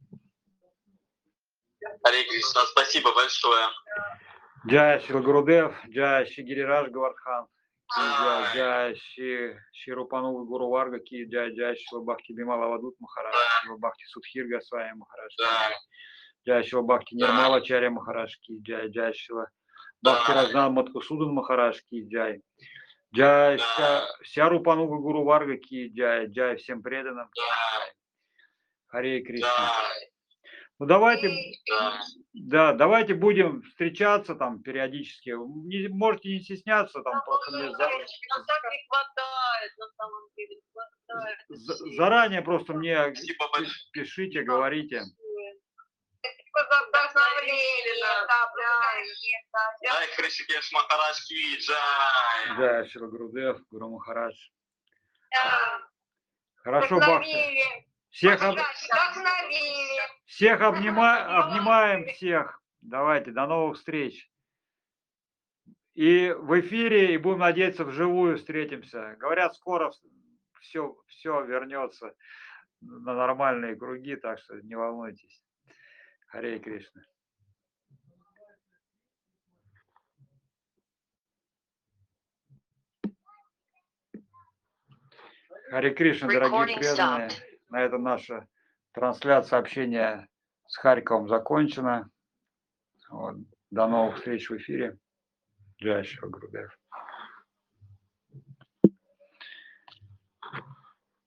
Харе Кришна, спасибо большое. Джай Шрила Гурудев, Джай Шри Гирираж Гавардхан, Джай Джай Шри Шри Рупануга Гуру Варга Ки, Джай Джай Шрила Бхакти Бимала Вадут Махарадж, Шрила Бхакти Судхир Госвами Махарадж, Джай Шрила Бхакти Нирмала Чарья Махарадж Ки, Джай Джай Шрила Бхакти Раджнан Мадхусудан Махарадж Ки, Джай Джай вся Рупануга Гуру Варга Ки, Джай Джай всем преданным, Харе Кришна. Ну, давайте, Да. да, давайте будем встречаться там периодически. Не, можете не стесняться, там просто мне за- Нам так не хватает, на самом деле, не хватает. за- заранее просто мне Спасибо большое. пишите, говорите. Дай Хришикеш Махарадж ки джай. Да, Шри Гурудев, Гуру Махарадж. Хорошо, Бхакти. Всех, об- всех обнима- обнимаем всех. Давайте, до новых встреч. И в эфире, и будем надеяться, вживую встретимся. Говорят, скоро все, все вернется на нормальные круги, так что не волнуйтесь. Харе Кришна. Харе Кришна, дорогие преданные. На этом наша трансляция общения с Харьковом закончена. Вот. До новых встреч в эфире. Джай Шри Гурудев.